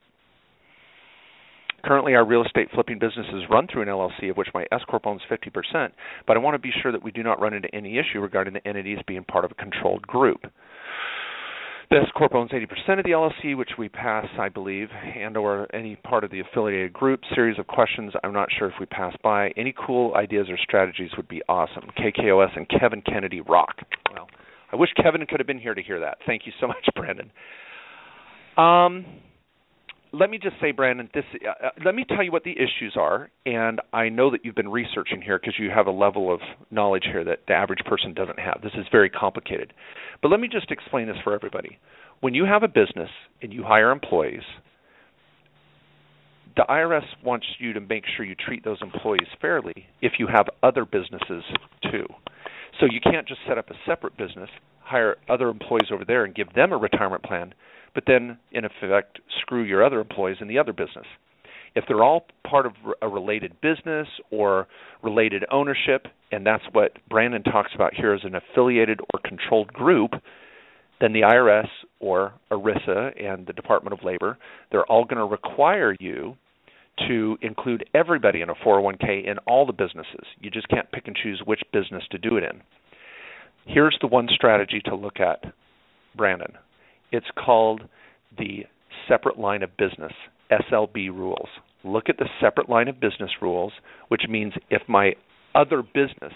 Currently, our real estate flipping business is run through an L L C, of which my S-Corp owns fifty percent, but I want to be sure that we do not run into any issue regarding the entities being part of a controlled group. The S-Corp owns eighty percent of the L L C, which we pass, I believe, and or any part of the affiliated group. Series of questions I'm not sure if we pass by. Any cool ideas or strategies would be awesome. K K O S and Kevin Kennedy rock. Well, I wish Kevin could have been here to hear that. Thank you so much, Brandon. Um... Let me just say, Brandon, this, uh, let me tell you what the issues are, and I know that you've been researching here because you have a level of knowledge here that the average person doesn't have. This is very complicated. But let me just explain this for everybody. When you have a business and you hire employees, the I R S wants you to make sure you treat those employees fairly if you have other businesses too. So you can't just set up a separate business, hire other employees over there and give them a retirement plan, but then, in effect, screw your other employees in the other business. If they're all part of a related business or related ownership, and that's what Brandon talks about here as an affiliated or controlled group, then the I R S or ERISA and the Department of Labor, they're all going to require you to include everybody in a four oh one k in all the businesses. You just can't pick and choose which business to do it in. Here's the one strategy to look at, Brandon. It's called the separate line of business, S L B rules. Look at the separate line of business rules, which means if my other business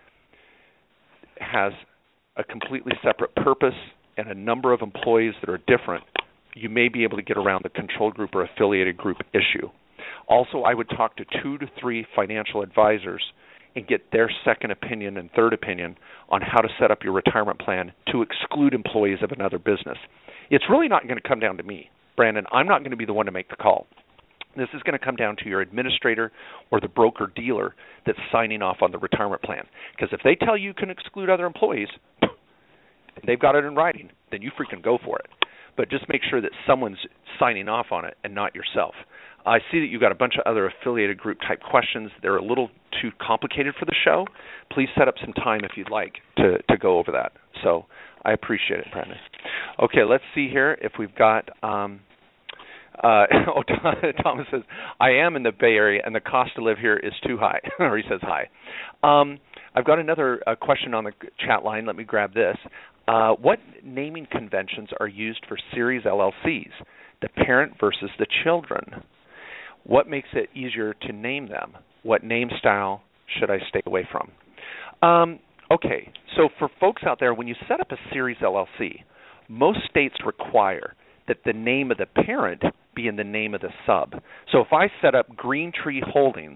has a completely separate purpose and a number of employees that are different, you may be able to get around the control group or affiliated group issue. Also, I would talk to two to three financial advisors and get their second opinion and third opinion on how to set up your retirement plan to exclude employees of another business. It's really not going to come down to me, Brandon. I'm not going to be the one to make the call. This is going to come down to your administrator or the broker-dealer that's signing off on the retirement plan. Because if they tell you you can exclude other employees, they've got it in writing, then you freaking go for it. But just make sure that someone's signing off on it and not yourself. I see that you've got a bunch of other affiliated group type questions. They're a little too complicated for the show. Please set up some time if you'd like to, to go over that. So I appreciate it, Brandon. Okay, let's see here if we've got um, – Uh, oh, Thomas says, I am in the Bay Area, and the cost to live here is too high. Or he says hi. Um, I've got another uh, question on the chat line. Let me grab this. Uh, what naming conventions are used for series L L Cs, the parent versus the children? What makes it easier to name them? What name style should I stay away from? Um, okay, so for folks out there, when you set up a series L L C, most states require that the name of the parent be in the name of the sub. So if I set up Green Tree Holdings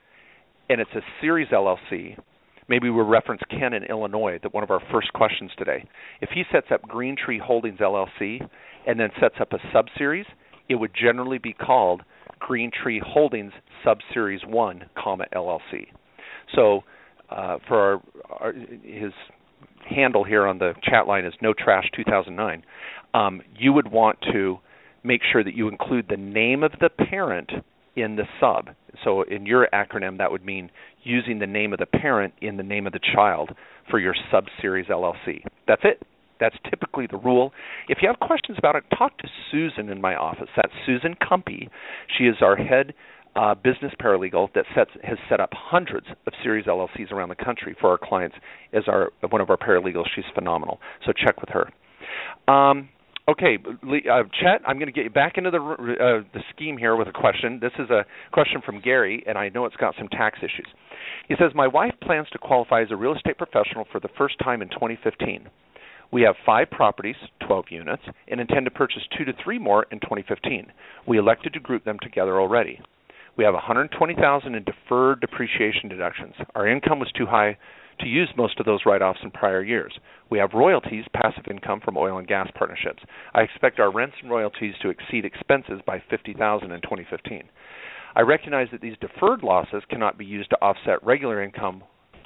and it's a series L L C, maybe we'll reference Ken in Illinois, that one of our first questions today. If he sets up Green Tree Holdings L L C and then sets up a sub-series, it would generally be called Green Tree Holdings Sub-Series one, comma, L L C. So uh, for our, our, his handle here on the chat line is No Trash two thousand nine. Um, you would want to make sure that you include the name of the parent in the sub. So in your acronym, that would mean using the name of the parent in the name of the child for your sub-series L L C. That's it. That's typically the rule. If you have questions about it, talk to Susan in my office. That's Susan Cumpy. She is our head uh, business paralegal that sets, has set up hundreds of series L L Cs around the country for our clients as our one of our paralegals. She's phenomenal. So check with her. Um, Okay, uh, Chet, I'm going to get you back into the uh, the scheme here with a question. This is a question from Gary, and I know it's got some tax issues. He says, my wife plans to qualify as a real estate professional for the first time in twenty fifteen. We have five properties, twelve units, and intend to purchase two to three more in twenty fifteen. We elected to group them together already. We have one hundred twenty thousand dollars in deferred depreciation deductions. Our income was too high to use most of those write-offs in prior years. We have royalties, passive income from oil and gas partnerships. I expect our rents and royalties to exceed expenses by fifty thousand dollars in twenty fifteen. I recognize that these deferred losses cannot be used to offset regular income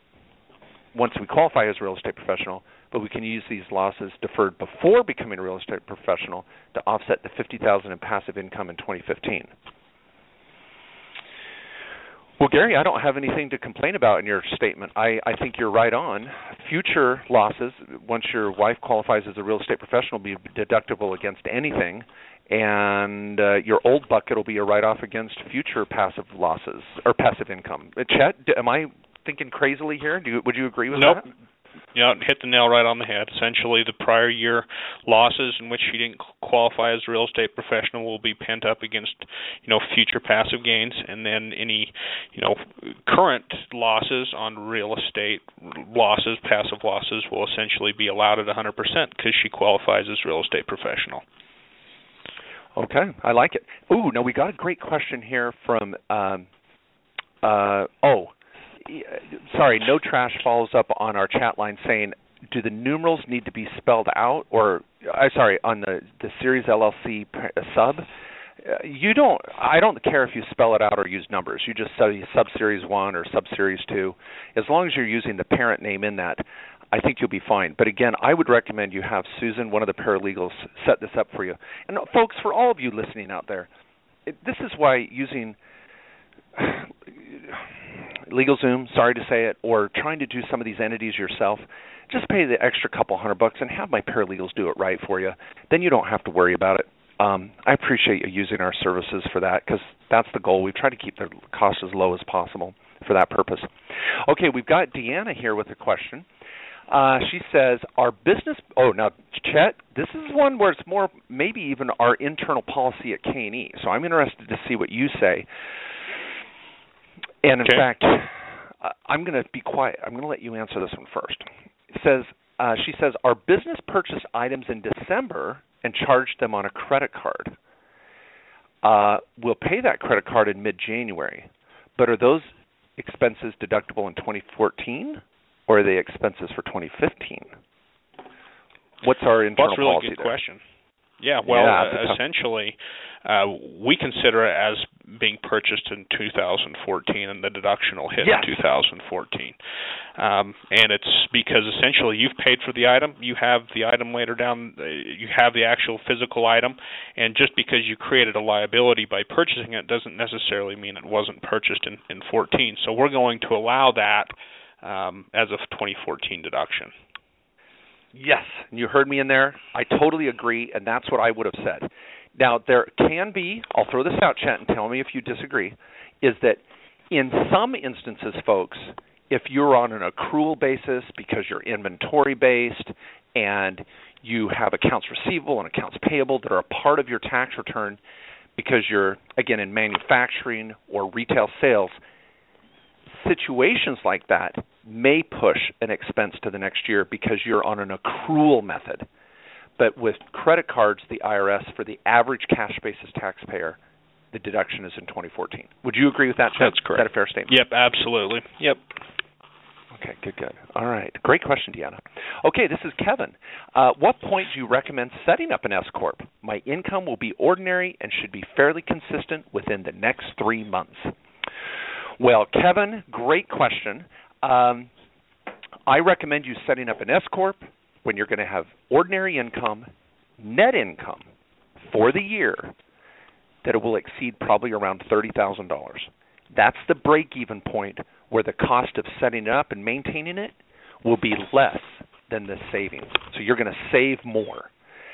once we qualify as a real estate professional, but we can use these losses deferred before becoming a real estate professional to offset the fifty thousand dollars in passive income in twenty fifteen. Well, Gary, I don't have anything to complain about in your statement. I, I think you're right on. Future losses, once your wife qualifies as a real estate professional, will be deductible against anything, and uh, your old bucket will be a write-off against future passive losses or passive income. Uh, Chet, am I thinking crazily here? Do you, would you agree with nope. that? Yeah, hit the nail right on the head. Essentially, the prior year losses in which she didn't qualify as a real estate professional will be pent up against, you know, future passive gains, and then any, you know, current losses on real estate losses, passive losses, will essentially be allowed at one hundred percent because she qualifies as a real estate professional. Okay, I like it. Ooh, now we got a great question here from, um, uh, oh, sorry, No Trash follows up on our chat line saying, do the numerals need to be spelled out? Or, I'm sorry, on the, the Series L L C sub, you don't, I don't care if you spell it out or use numbers. You just say sub-series one or sub-series two. As long as you're using the parent name in that, I think you'll be fine. But again, I would recommend you have Susan, one of the paralegals, set this up for you. And folks, for all of you listening out there, it, this is why using LegalZoom, sorry to say it, or trying to do some of these entities yourself, just pay the extra couple hundred bucks and have my paralegals do it right for you. Then you don't have to worry about it. Um, I appreciate you using our services for that because that's the goal. We try to keep the cost as low as possible for that purpose. Okay, we've got Deanna here with a question. Uh, she says, our business, oh, now, Chet, this is one where it's more maybe even our internal policy at K and E. So I'm interested to see what you say. And in okay. fact, uh, I'm going to be quiet. I'm going to let you answer this one first. It says, uh, she says, our business purchased items in December and charged them on a credit card. Uh, we'll pay that credit card in mid-January, but are those expenses deductible in twenty fourteen, or are they expenses for twenty fifteen? What's our internal policy? That's a really policy good there? question. Yeah, well, yeah, uh, essentially, uh, we consider it as being purchased in two thousand fourteen, and the deduction will hit yes. in two thousand fourteen. Um, and it's because essentially you've paid for the item, you have the item later down, uh, you have the actual physical item, and just because you created a liability by purchasing it doesn't necessarily mean it wasn't purchased in, in fourteen. So we're going to allow that um, as a twenty fourteen deduction. Yes, you heard me in there. I totally agree, and that's what I would have said. Now, there can be, I'll throw this out, Chet, and tell me if you disagree, is that in some instances, folks, if you're on an accrual basis because you're inventory-based and you have accounts receivable and accounts payable that are a part of your tax return because you're, again, in manufacturing or retail sales, situations like that may push an expense to the next year because you're on an accrual method. But with credit cards, the I R S, for the average cash basis taxpayer, the deduction is in twenty fourteen. Would you agree with that, Chet? That's correct. Is that a fair statement? Yep, absolutely. Yep. Okay, good, good. All right. Great question, Deanna. Okay, this is Kevin. Uh, what point do you recommend setting up an S corp? My income will be ordinary and should be fairly consistent within the next three months. Well, Kevin, great question. Um, I recommend you setting up an S corp when you're going to have ordinary income, net income for the year that it will exceed probably around thirty thousand dollars. That's the break-even point where the cost of setting it up and maintaining it will be less than the savings. So you're going to save more.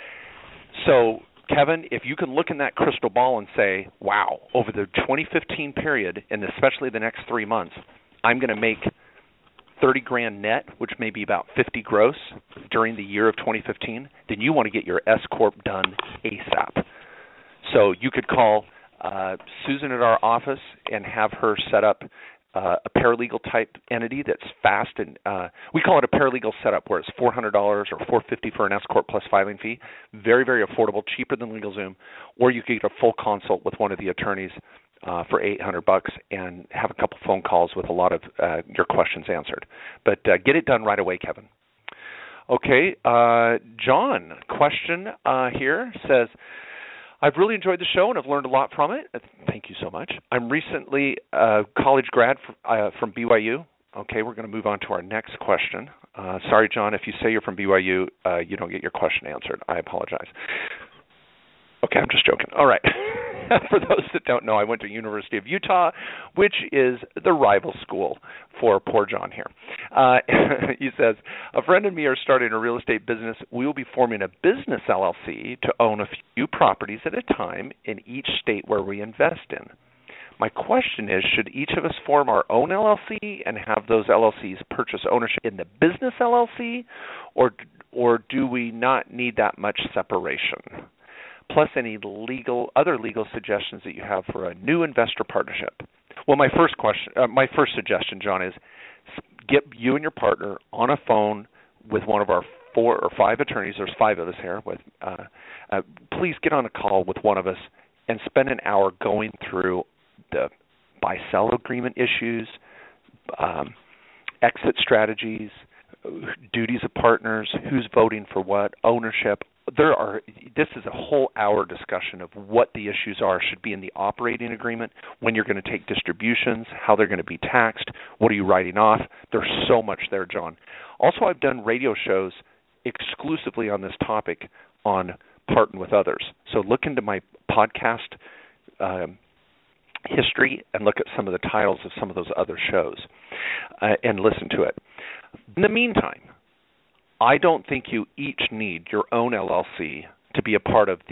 So, Kevin, if you can look in that crystal ball and say, wow, over the twenty fifteen period, and especially the next three months, I'm going to make thirty grand net, which may be about fifty gross during the year of twenty fifteen, then you want to get your S corp done ASAP. So you could call uh, Susan at our office and have her set up uh, a paralegal type entity that's fast, and uh, we call it a paralegal setup where it's four hundred dollars or four hundred fifty dollars for an S corp plus filing fee. Very, very affordable, cheaper than LegalZoom. Or you could get a full consult with one of the attorneys Uh, for eight hundred bucks and have a couple phone calls with a lot of uh, your questions answered. But uh, get it done right away, Kevin. Okay, uh, John, question uh, here says, I've really enjoyed the show and I've learned a lot from it. Thank you so much. I'm recently a college grad from, uh, from B Y U. Okay, we're going to move on to our next question. Uh, sorry, John, if you say you're from B Y U, uh, you don't get your question answered. I apologize. Okay, I'm just joking. All right. For those that don't know, I went to University of Utah, which is the rival school for poor John here. Uh, he says, a friend and me are starting a real estate business. We will be forming a business L L C to own a few properties at a time in each state where we invest in. My question is, should each of us form our own L L C and have those L L Cs purchase ownership in the business L L C, or or do we not need that much separation? Plus any legal, other legal suggestions that you have for a new investor partnership. Well, my first question, uh, my first suggestion, John, is get you and your partner on a phone with one of our four or five attorneys. There's five of us here. With, uh, uh, please get on a call with one of us and spend an hour going through the buy-sell agreement issues, um, exit strategies, duties of partners, who's voting for what, ownership. There are. This is a whole hour discussion of what the issues are, should be in the operating agreement, when you're going to take distributions, how they're going to be taxed, what are you writing off. There's so much there, John. Also, I've done radio shows exclusively on this topic on Partner with Others. So look into my podcast um, history and look at some of the titles of some of those other shows uh, and listen to it. In the meantime, I don't think you each need your own L L C to be a part of the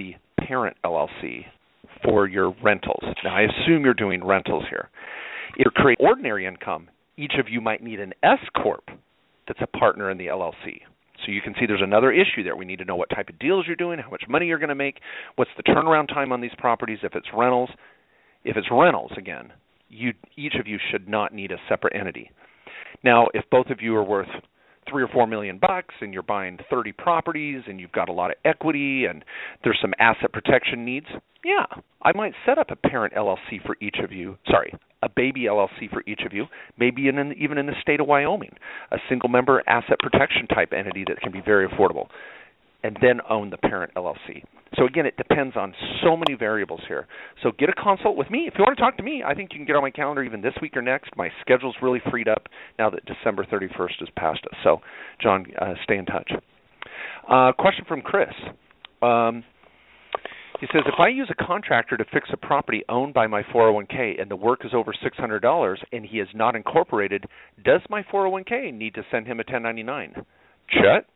parent L L C for your rentals. Now, I assume you're doing rentals here. If you create ordinary income, each of you might need an S corp that's a partner in the L L C. So you can see there's another issue there. We need to know what type of deals you're doing, how much money you're going to make, what's the turnaround time on these properties, if it's rentals. If it's rentals, again, you, each of you should not need a separate entity. Now, if both of you are worth three or four million bucks and you're buying thirty properties and you've got a lot of equity and there's some asset protection needs, yeah, I might set up a parent L L C for each of you. Sorry, a baby L L C for each of you, maybe in, even in the state of Wyoming, a single member asset protection type entity that can be very affordable, and then own the parent L L C. So again, it depends on so many variables here. So get a consult with me. If you want to talk to me, I think you can get on my calendar even this week or next. My schedule's really freed up now that December thirty-first is past us. So, John, uh, stay in touch. Uh, question from Chris. Um, he says, if I use a contractor to fix a property owned by my four oh one k and the work is over six hundred dollars and he is not incorporated, does my four oh one k need to send him a ten ninety-nine? Chet?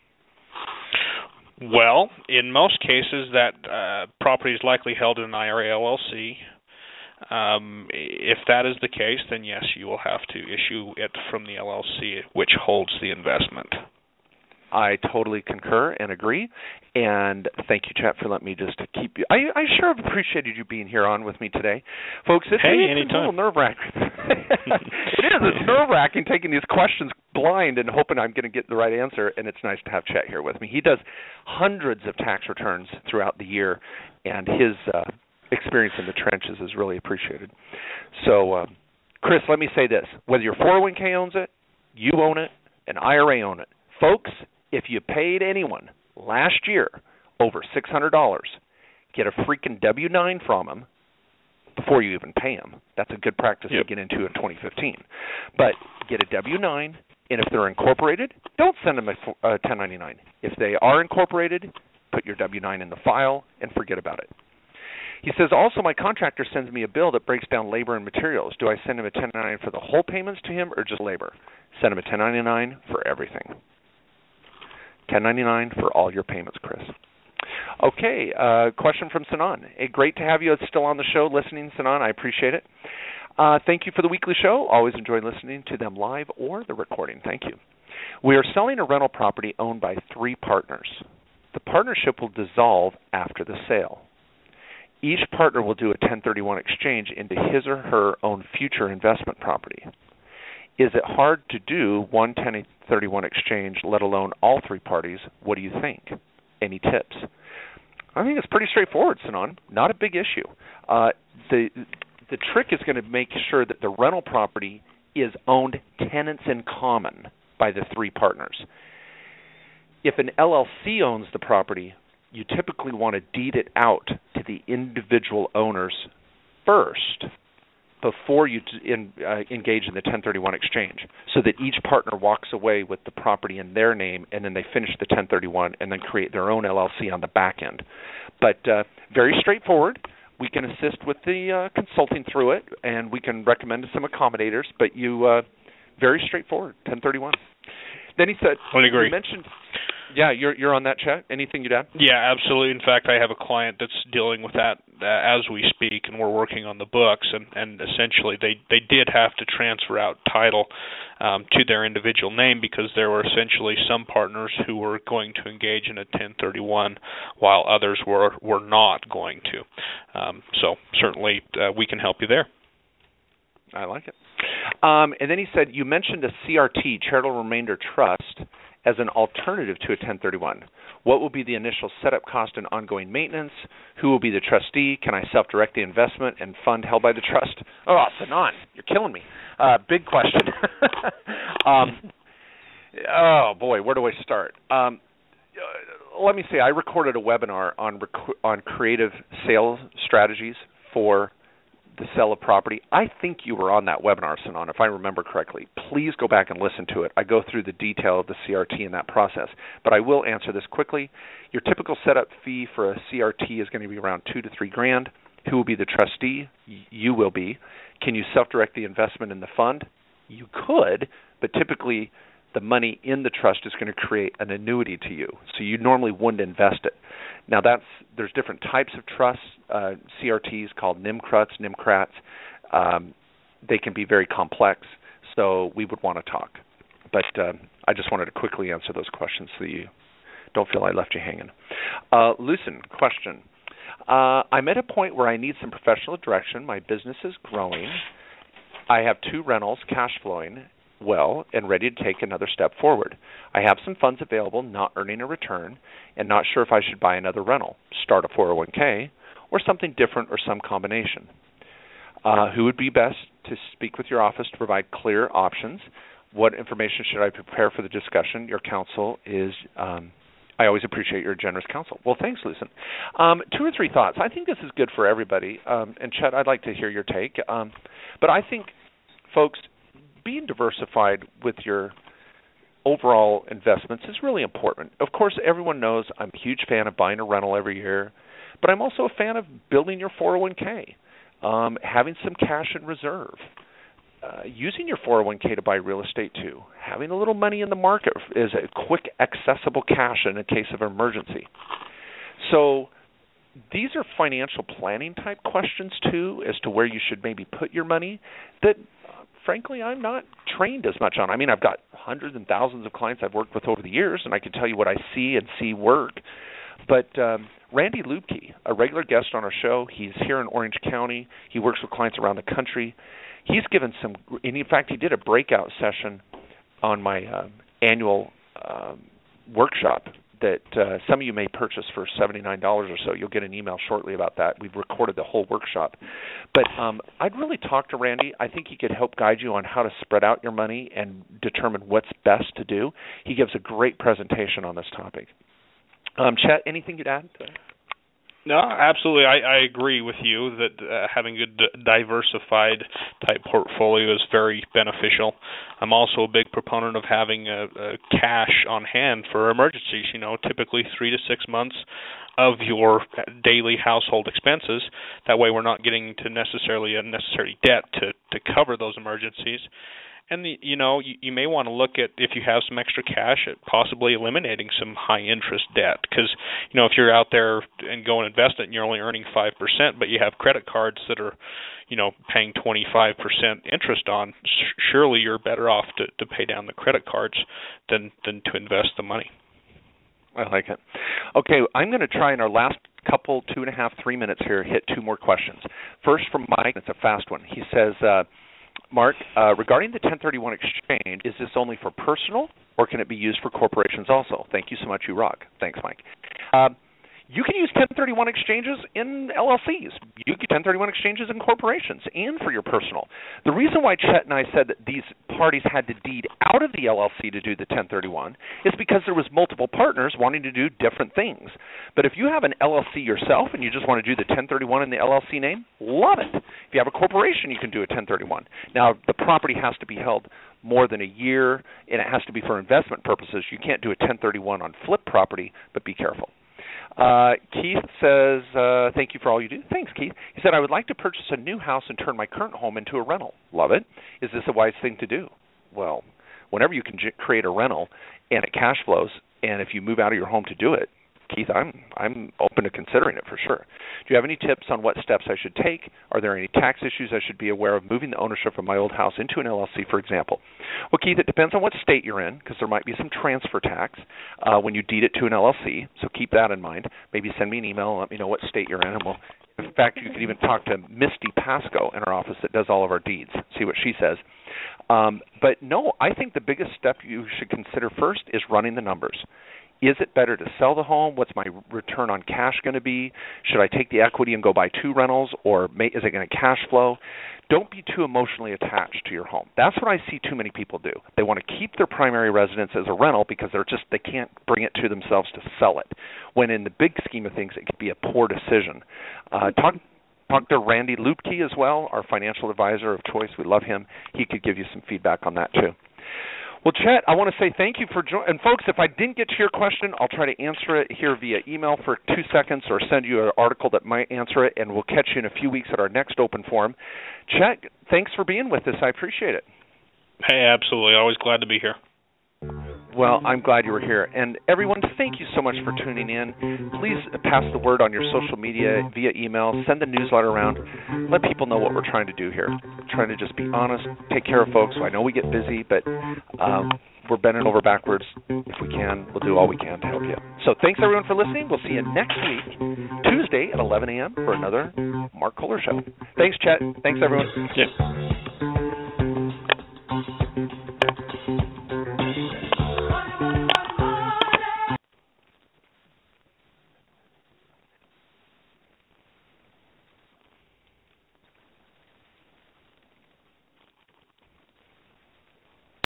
Well, in most cases, that uh, property is likely held in an I R A L L C. Um, if that is the case, then yes, you will have to issue it from the L L C, which holds the investment. I totally concur and agree, and thank you, Chet, for letting me just keep you. I, I sure have appreciated you being here on with me today. Folks, it's, hey, it's a little nerve-wracking. It is. It's nerve-wracking taking these questions blind and hoping I'm going to get the right answer, and it's nice to have Chet here with me. He does hundreds of tax returns throughout the year, and his uh, experience in the trenches is really appreciated. So, uh, Chris, let me say this. Whether your four oh one k owns it, you own it, an I R A owns it. Folks, if you paid anyone last year over six hundred dollars, get a freaking W nine from them before you even pay them. That's a good practice yep. to get into in twenty fifteen. But get a W nine, and if they're incorporated, don't send them a, a ten ninety-nine. If they are incorporated, put your W nine in the file and forget about it. He says, also, my contractor sends me a bill that breaks down labor and materials. Do I send him a ten ninety-nine for the whole payments to him or just labor? Send him a ten ninety-nine for everything. ten ninety-nine for all your payments, Chris. Okay, uh, question from Sanan. Hey, great to have you still on the show listening, Sanan. I appreciate it. Uh, thank you for the weekly show. Always enjoy listening to them live or the recording. Thank you. We are selling a rental property owned by three partners. The partnership will dissolve after the sale. Each partner will do a ten thirty-one exchange into his or her own future investment property. Is it hard to do one ten thirty-one exchange, let alone all three parties? What do you think? Any tips? I think it's pretty straightforward, Sanan. Not a big issue. Uh, the the trick is going to make sure that the rental property is owned tenants in common by the three partners. If an L L C owns the property, you typically want to deed it out to the individual owners first before you in, uh, engage in the ten thirty-one exchange, so that each partner walks away with the property in their name, and then they finish the ten thirty-one and then create their own L L C on the back end. But uh, very straightforward. We can assist with the uh, consulting through it, and we can recommend some accommodators, but you uh, very straightforward, ten thirty-one. Then he said, I agree. You mentioned, yeah, you're you're on that, Chet. Anything you'd add? Yeah, absolutely. In fact, I have a client that's dealing with that uh, as we speak, and we're working on the books. And, and essentially, they, they did have to transfer out title um, to their individual name because there were essentially some partners who were going to engage in a ten thirty-one, while others were were not going to. Um, so certainly, uh, we can help you there. I like it. Um, and then he said, you mentioned a C R T, Charitable Remainder Trust, as an alternative to a ten thirty-one. What will be the initial setup cost and ongoing maintenance? Who will be the trustee? Can I self-direct the investment and fund held by the trust? Oh, Sanan, you're killing me. Uh, big question. um, oh, boy, where do I start? Um, uh, let me say, I recorded a webinar on rec- on creative sales strategies for the sale of property. I think you were on that webinar, Sanan, if I remember correctly. Please go back and listen to it. I go through the detail of the C R T in that process. But I will answer this quickly. Your typical setup fee for a C R T is going to be around two to three grand. Who will be the trustee? You will be. Can you self-direct the investment in the fund? You could, but typically the money in the trust is going to create an annuity to you. So you normally wouldn't invest it. Now, that's there's different types of trusts, uh, C R Ts called N M C R Ts, N M C R Ts. Um, they can be very complex, so we would want to talk. But uh, I just wanted to quickly answer those questions so that you don't feel I left you hanging. Uh, Lucen, question. Uh, I'm at a point where I need some professional direction. My business is growing. I have two rentals cash flowing well and ready to take another step forward. I have some funds available, not earning a return, and not sure if I should buy another rental, start a four oh one k, or something different or some combination. Uh, who would be best to speak with your office to provide clear options? What information should I prepare for the discussion? Your counsel is, um, I always appreciate your generous counsel. Well, thanks, Lucen. Um, two or three thoughts. I think this is good for everybody. Um, and, Chet, I'd like to hear your take. Um, but I think, folks, being diversified with your overall investments is really important. Of course, everyone knows I'm a huge fan of buying a rental every year, but I'm also a fan of building your four oh one k, um, having some cash in reserve, uh, using your four oh one k to buy real estate too, having a little money in the market is a quick, accessible cash in a case of emergency. So these are financial planning type questions too as to where you should maybe put your money that frankly, I'm not trained as much on. I mean, I've got hundreds and thousands of clients I've worked with over the years, and I can tell you what I see and see work. But um, Randy Lubke, a regular guest on our show, he's here in Orange County. He works with clients around the country. He's given some, and in fact, he did a breakout session on my uh, annual uh, workshop that uh, some of you may purchase for seventy-nine dollars or so. You'll get an email shortly about that. We've recorded the whole workshop. But um, I'd really talk to Randy. I think he could help guide you on how to spread out your money and determine what's best to do. He gives a great presentation on this topic. Um, Chet, anything you'd add? No, absolutely. I, I agree with you that uh, having a d- diversified type portfolio is very beneficial. I'm also a big proponent of having a, a cash on hand for emergencies. You know, typically three to six months of your daily household expenses. That way, we're not getting to necessarily unnecessary debt to to cover those emergencies. And, the, you know, you, you may want to look at, if you have some extra cash, at possibly eliminating some high-interest debt. Because, you know, if you're out there and go and invest it and you're only earning five percent, but you have credit cards that are, you know, paying twenty-five percent interest on, sh- surely you're better off to, to pay down the credit cards than, than to invest the money. I like it. Okay, I'm going to try in our last couple, two and a half, three minutes here, hit two more questions. First from Mike, it's a fast one. He says, uh, Mark, uh, regarding the ten thirty-one exchange, is this only for personal, or can it be used for corporations also? Thank you so much, you rock. Thanks, Mike. Uh, you can use ten thirty-one exchanges in L L Cs. You can ten thirty-one exchanges in corporations and for your personal. The reason why Chet and I said that these parties had to deed out of the L L C to do the ten thirty-one is because there was multiple partners wanting to do different things. But if you have an L L C yourself and you just want to do the ten thirty-one in the L L C name, love it. If you have a corporation, you can do a ten thirty-one. Now, the property has to be held more than a year, and it has to be for investment purposes. You can't do a ten thirty-one on flip property, but be careful. Uh, Keith says, uh, thank you for all you do. Thanks, Keith. He said, I would like to purchase a new house and turn my current home into a rental. Love it. Is this a wise thing to do? Well, whenever you can j- create a rental and it cash flows, and if you move out of your home to do it, Keith, I'm I'm open to considering it for sure. Do you have any tips on what steps I should take? Are there any tax issues I should be aware of moving the ownership of my old house into an L L C, for example? Well, Keith, it depends on what state you're in, because there might be some transfer tax uh, when you deed it to an L L C, so keep that in mind. Maybe send me an email and let me know what state you're in, and we'll in fact, you could even talk to Misty Pasco in our office that does all of our deeds, see what she says. Um, but no, I think the biggest step you should consider first is running the numbers. Is it better to sell the home? What's my return on cash going to be? Should I take the equity and go buy two rentals, or may, is it going to cash flow? Don't be too emotionally attached to your home. That's what I see too many people do. They want to keep their primary residence as a rental because they're just they can't bring it to themselves to sell it. When in the big scheme of things, it could be a poor decision. Uh, talk talk to Randy Lubke as well, our financial advisor of choice. We love him. He could give you some feedback on that too. Well, Chet, I want to say thank you for joining. And, folks, if I didn't get to your question, I'll try to answer it here via email for two seconds or send you an article that might answer it, and we'll catch you in a few weeks at our next open forum. Chet, thanks for being with us. I appreciate it. Hey, absolutely. Always glad to be here. Well, I'm glad you were here. And everyone, thank you so much for tuning in. Please pass the word on your social media, via email, send the newsletter around. Let people know what we're trying to do here. Trying to just be honest, take care of folks. I know we get busy, but um, we're bending over backwards. If we can, we'll do all we can to help you. So thanks, everyone, for listening. We'll see you next week, Tuesday at eleven a.m. for another Mark Kohler Show. Thanks, Chet. Thanks, everyone. Yeah.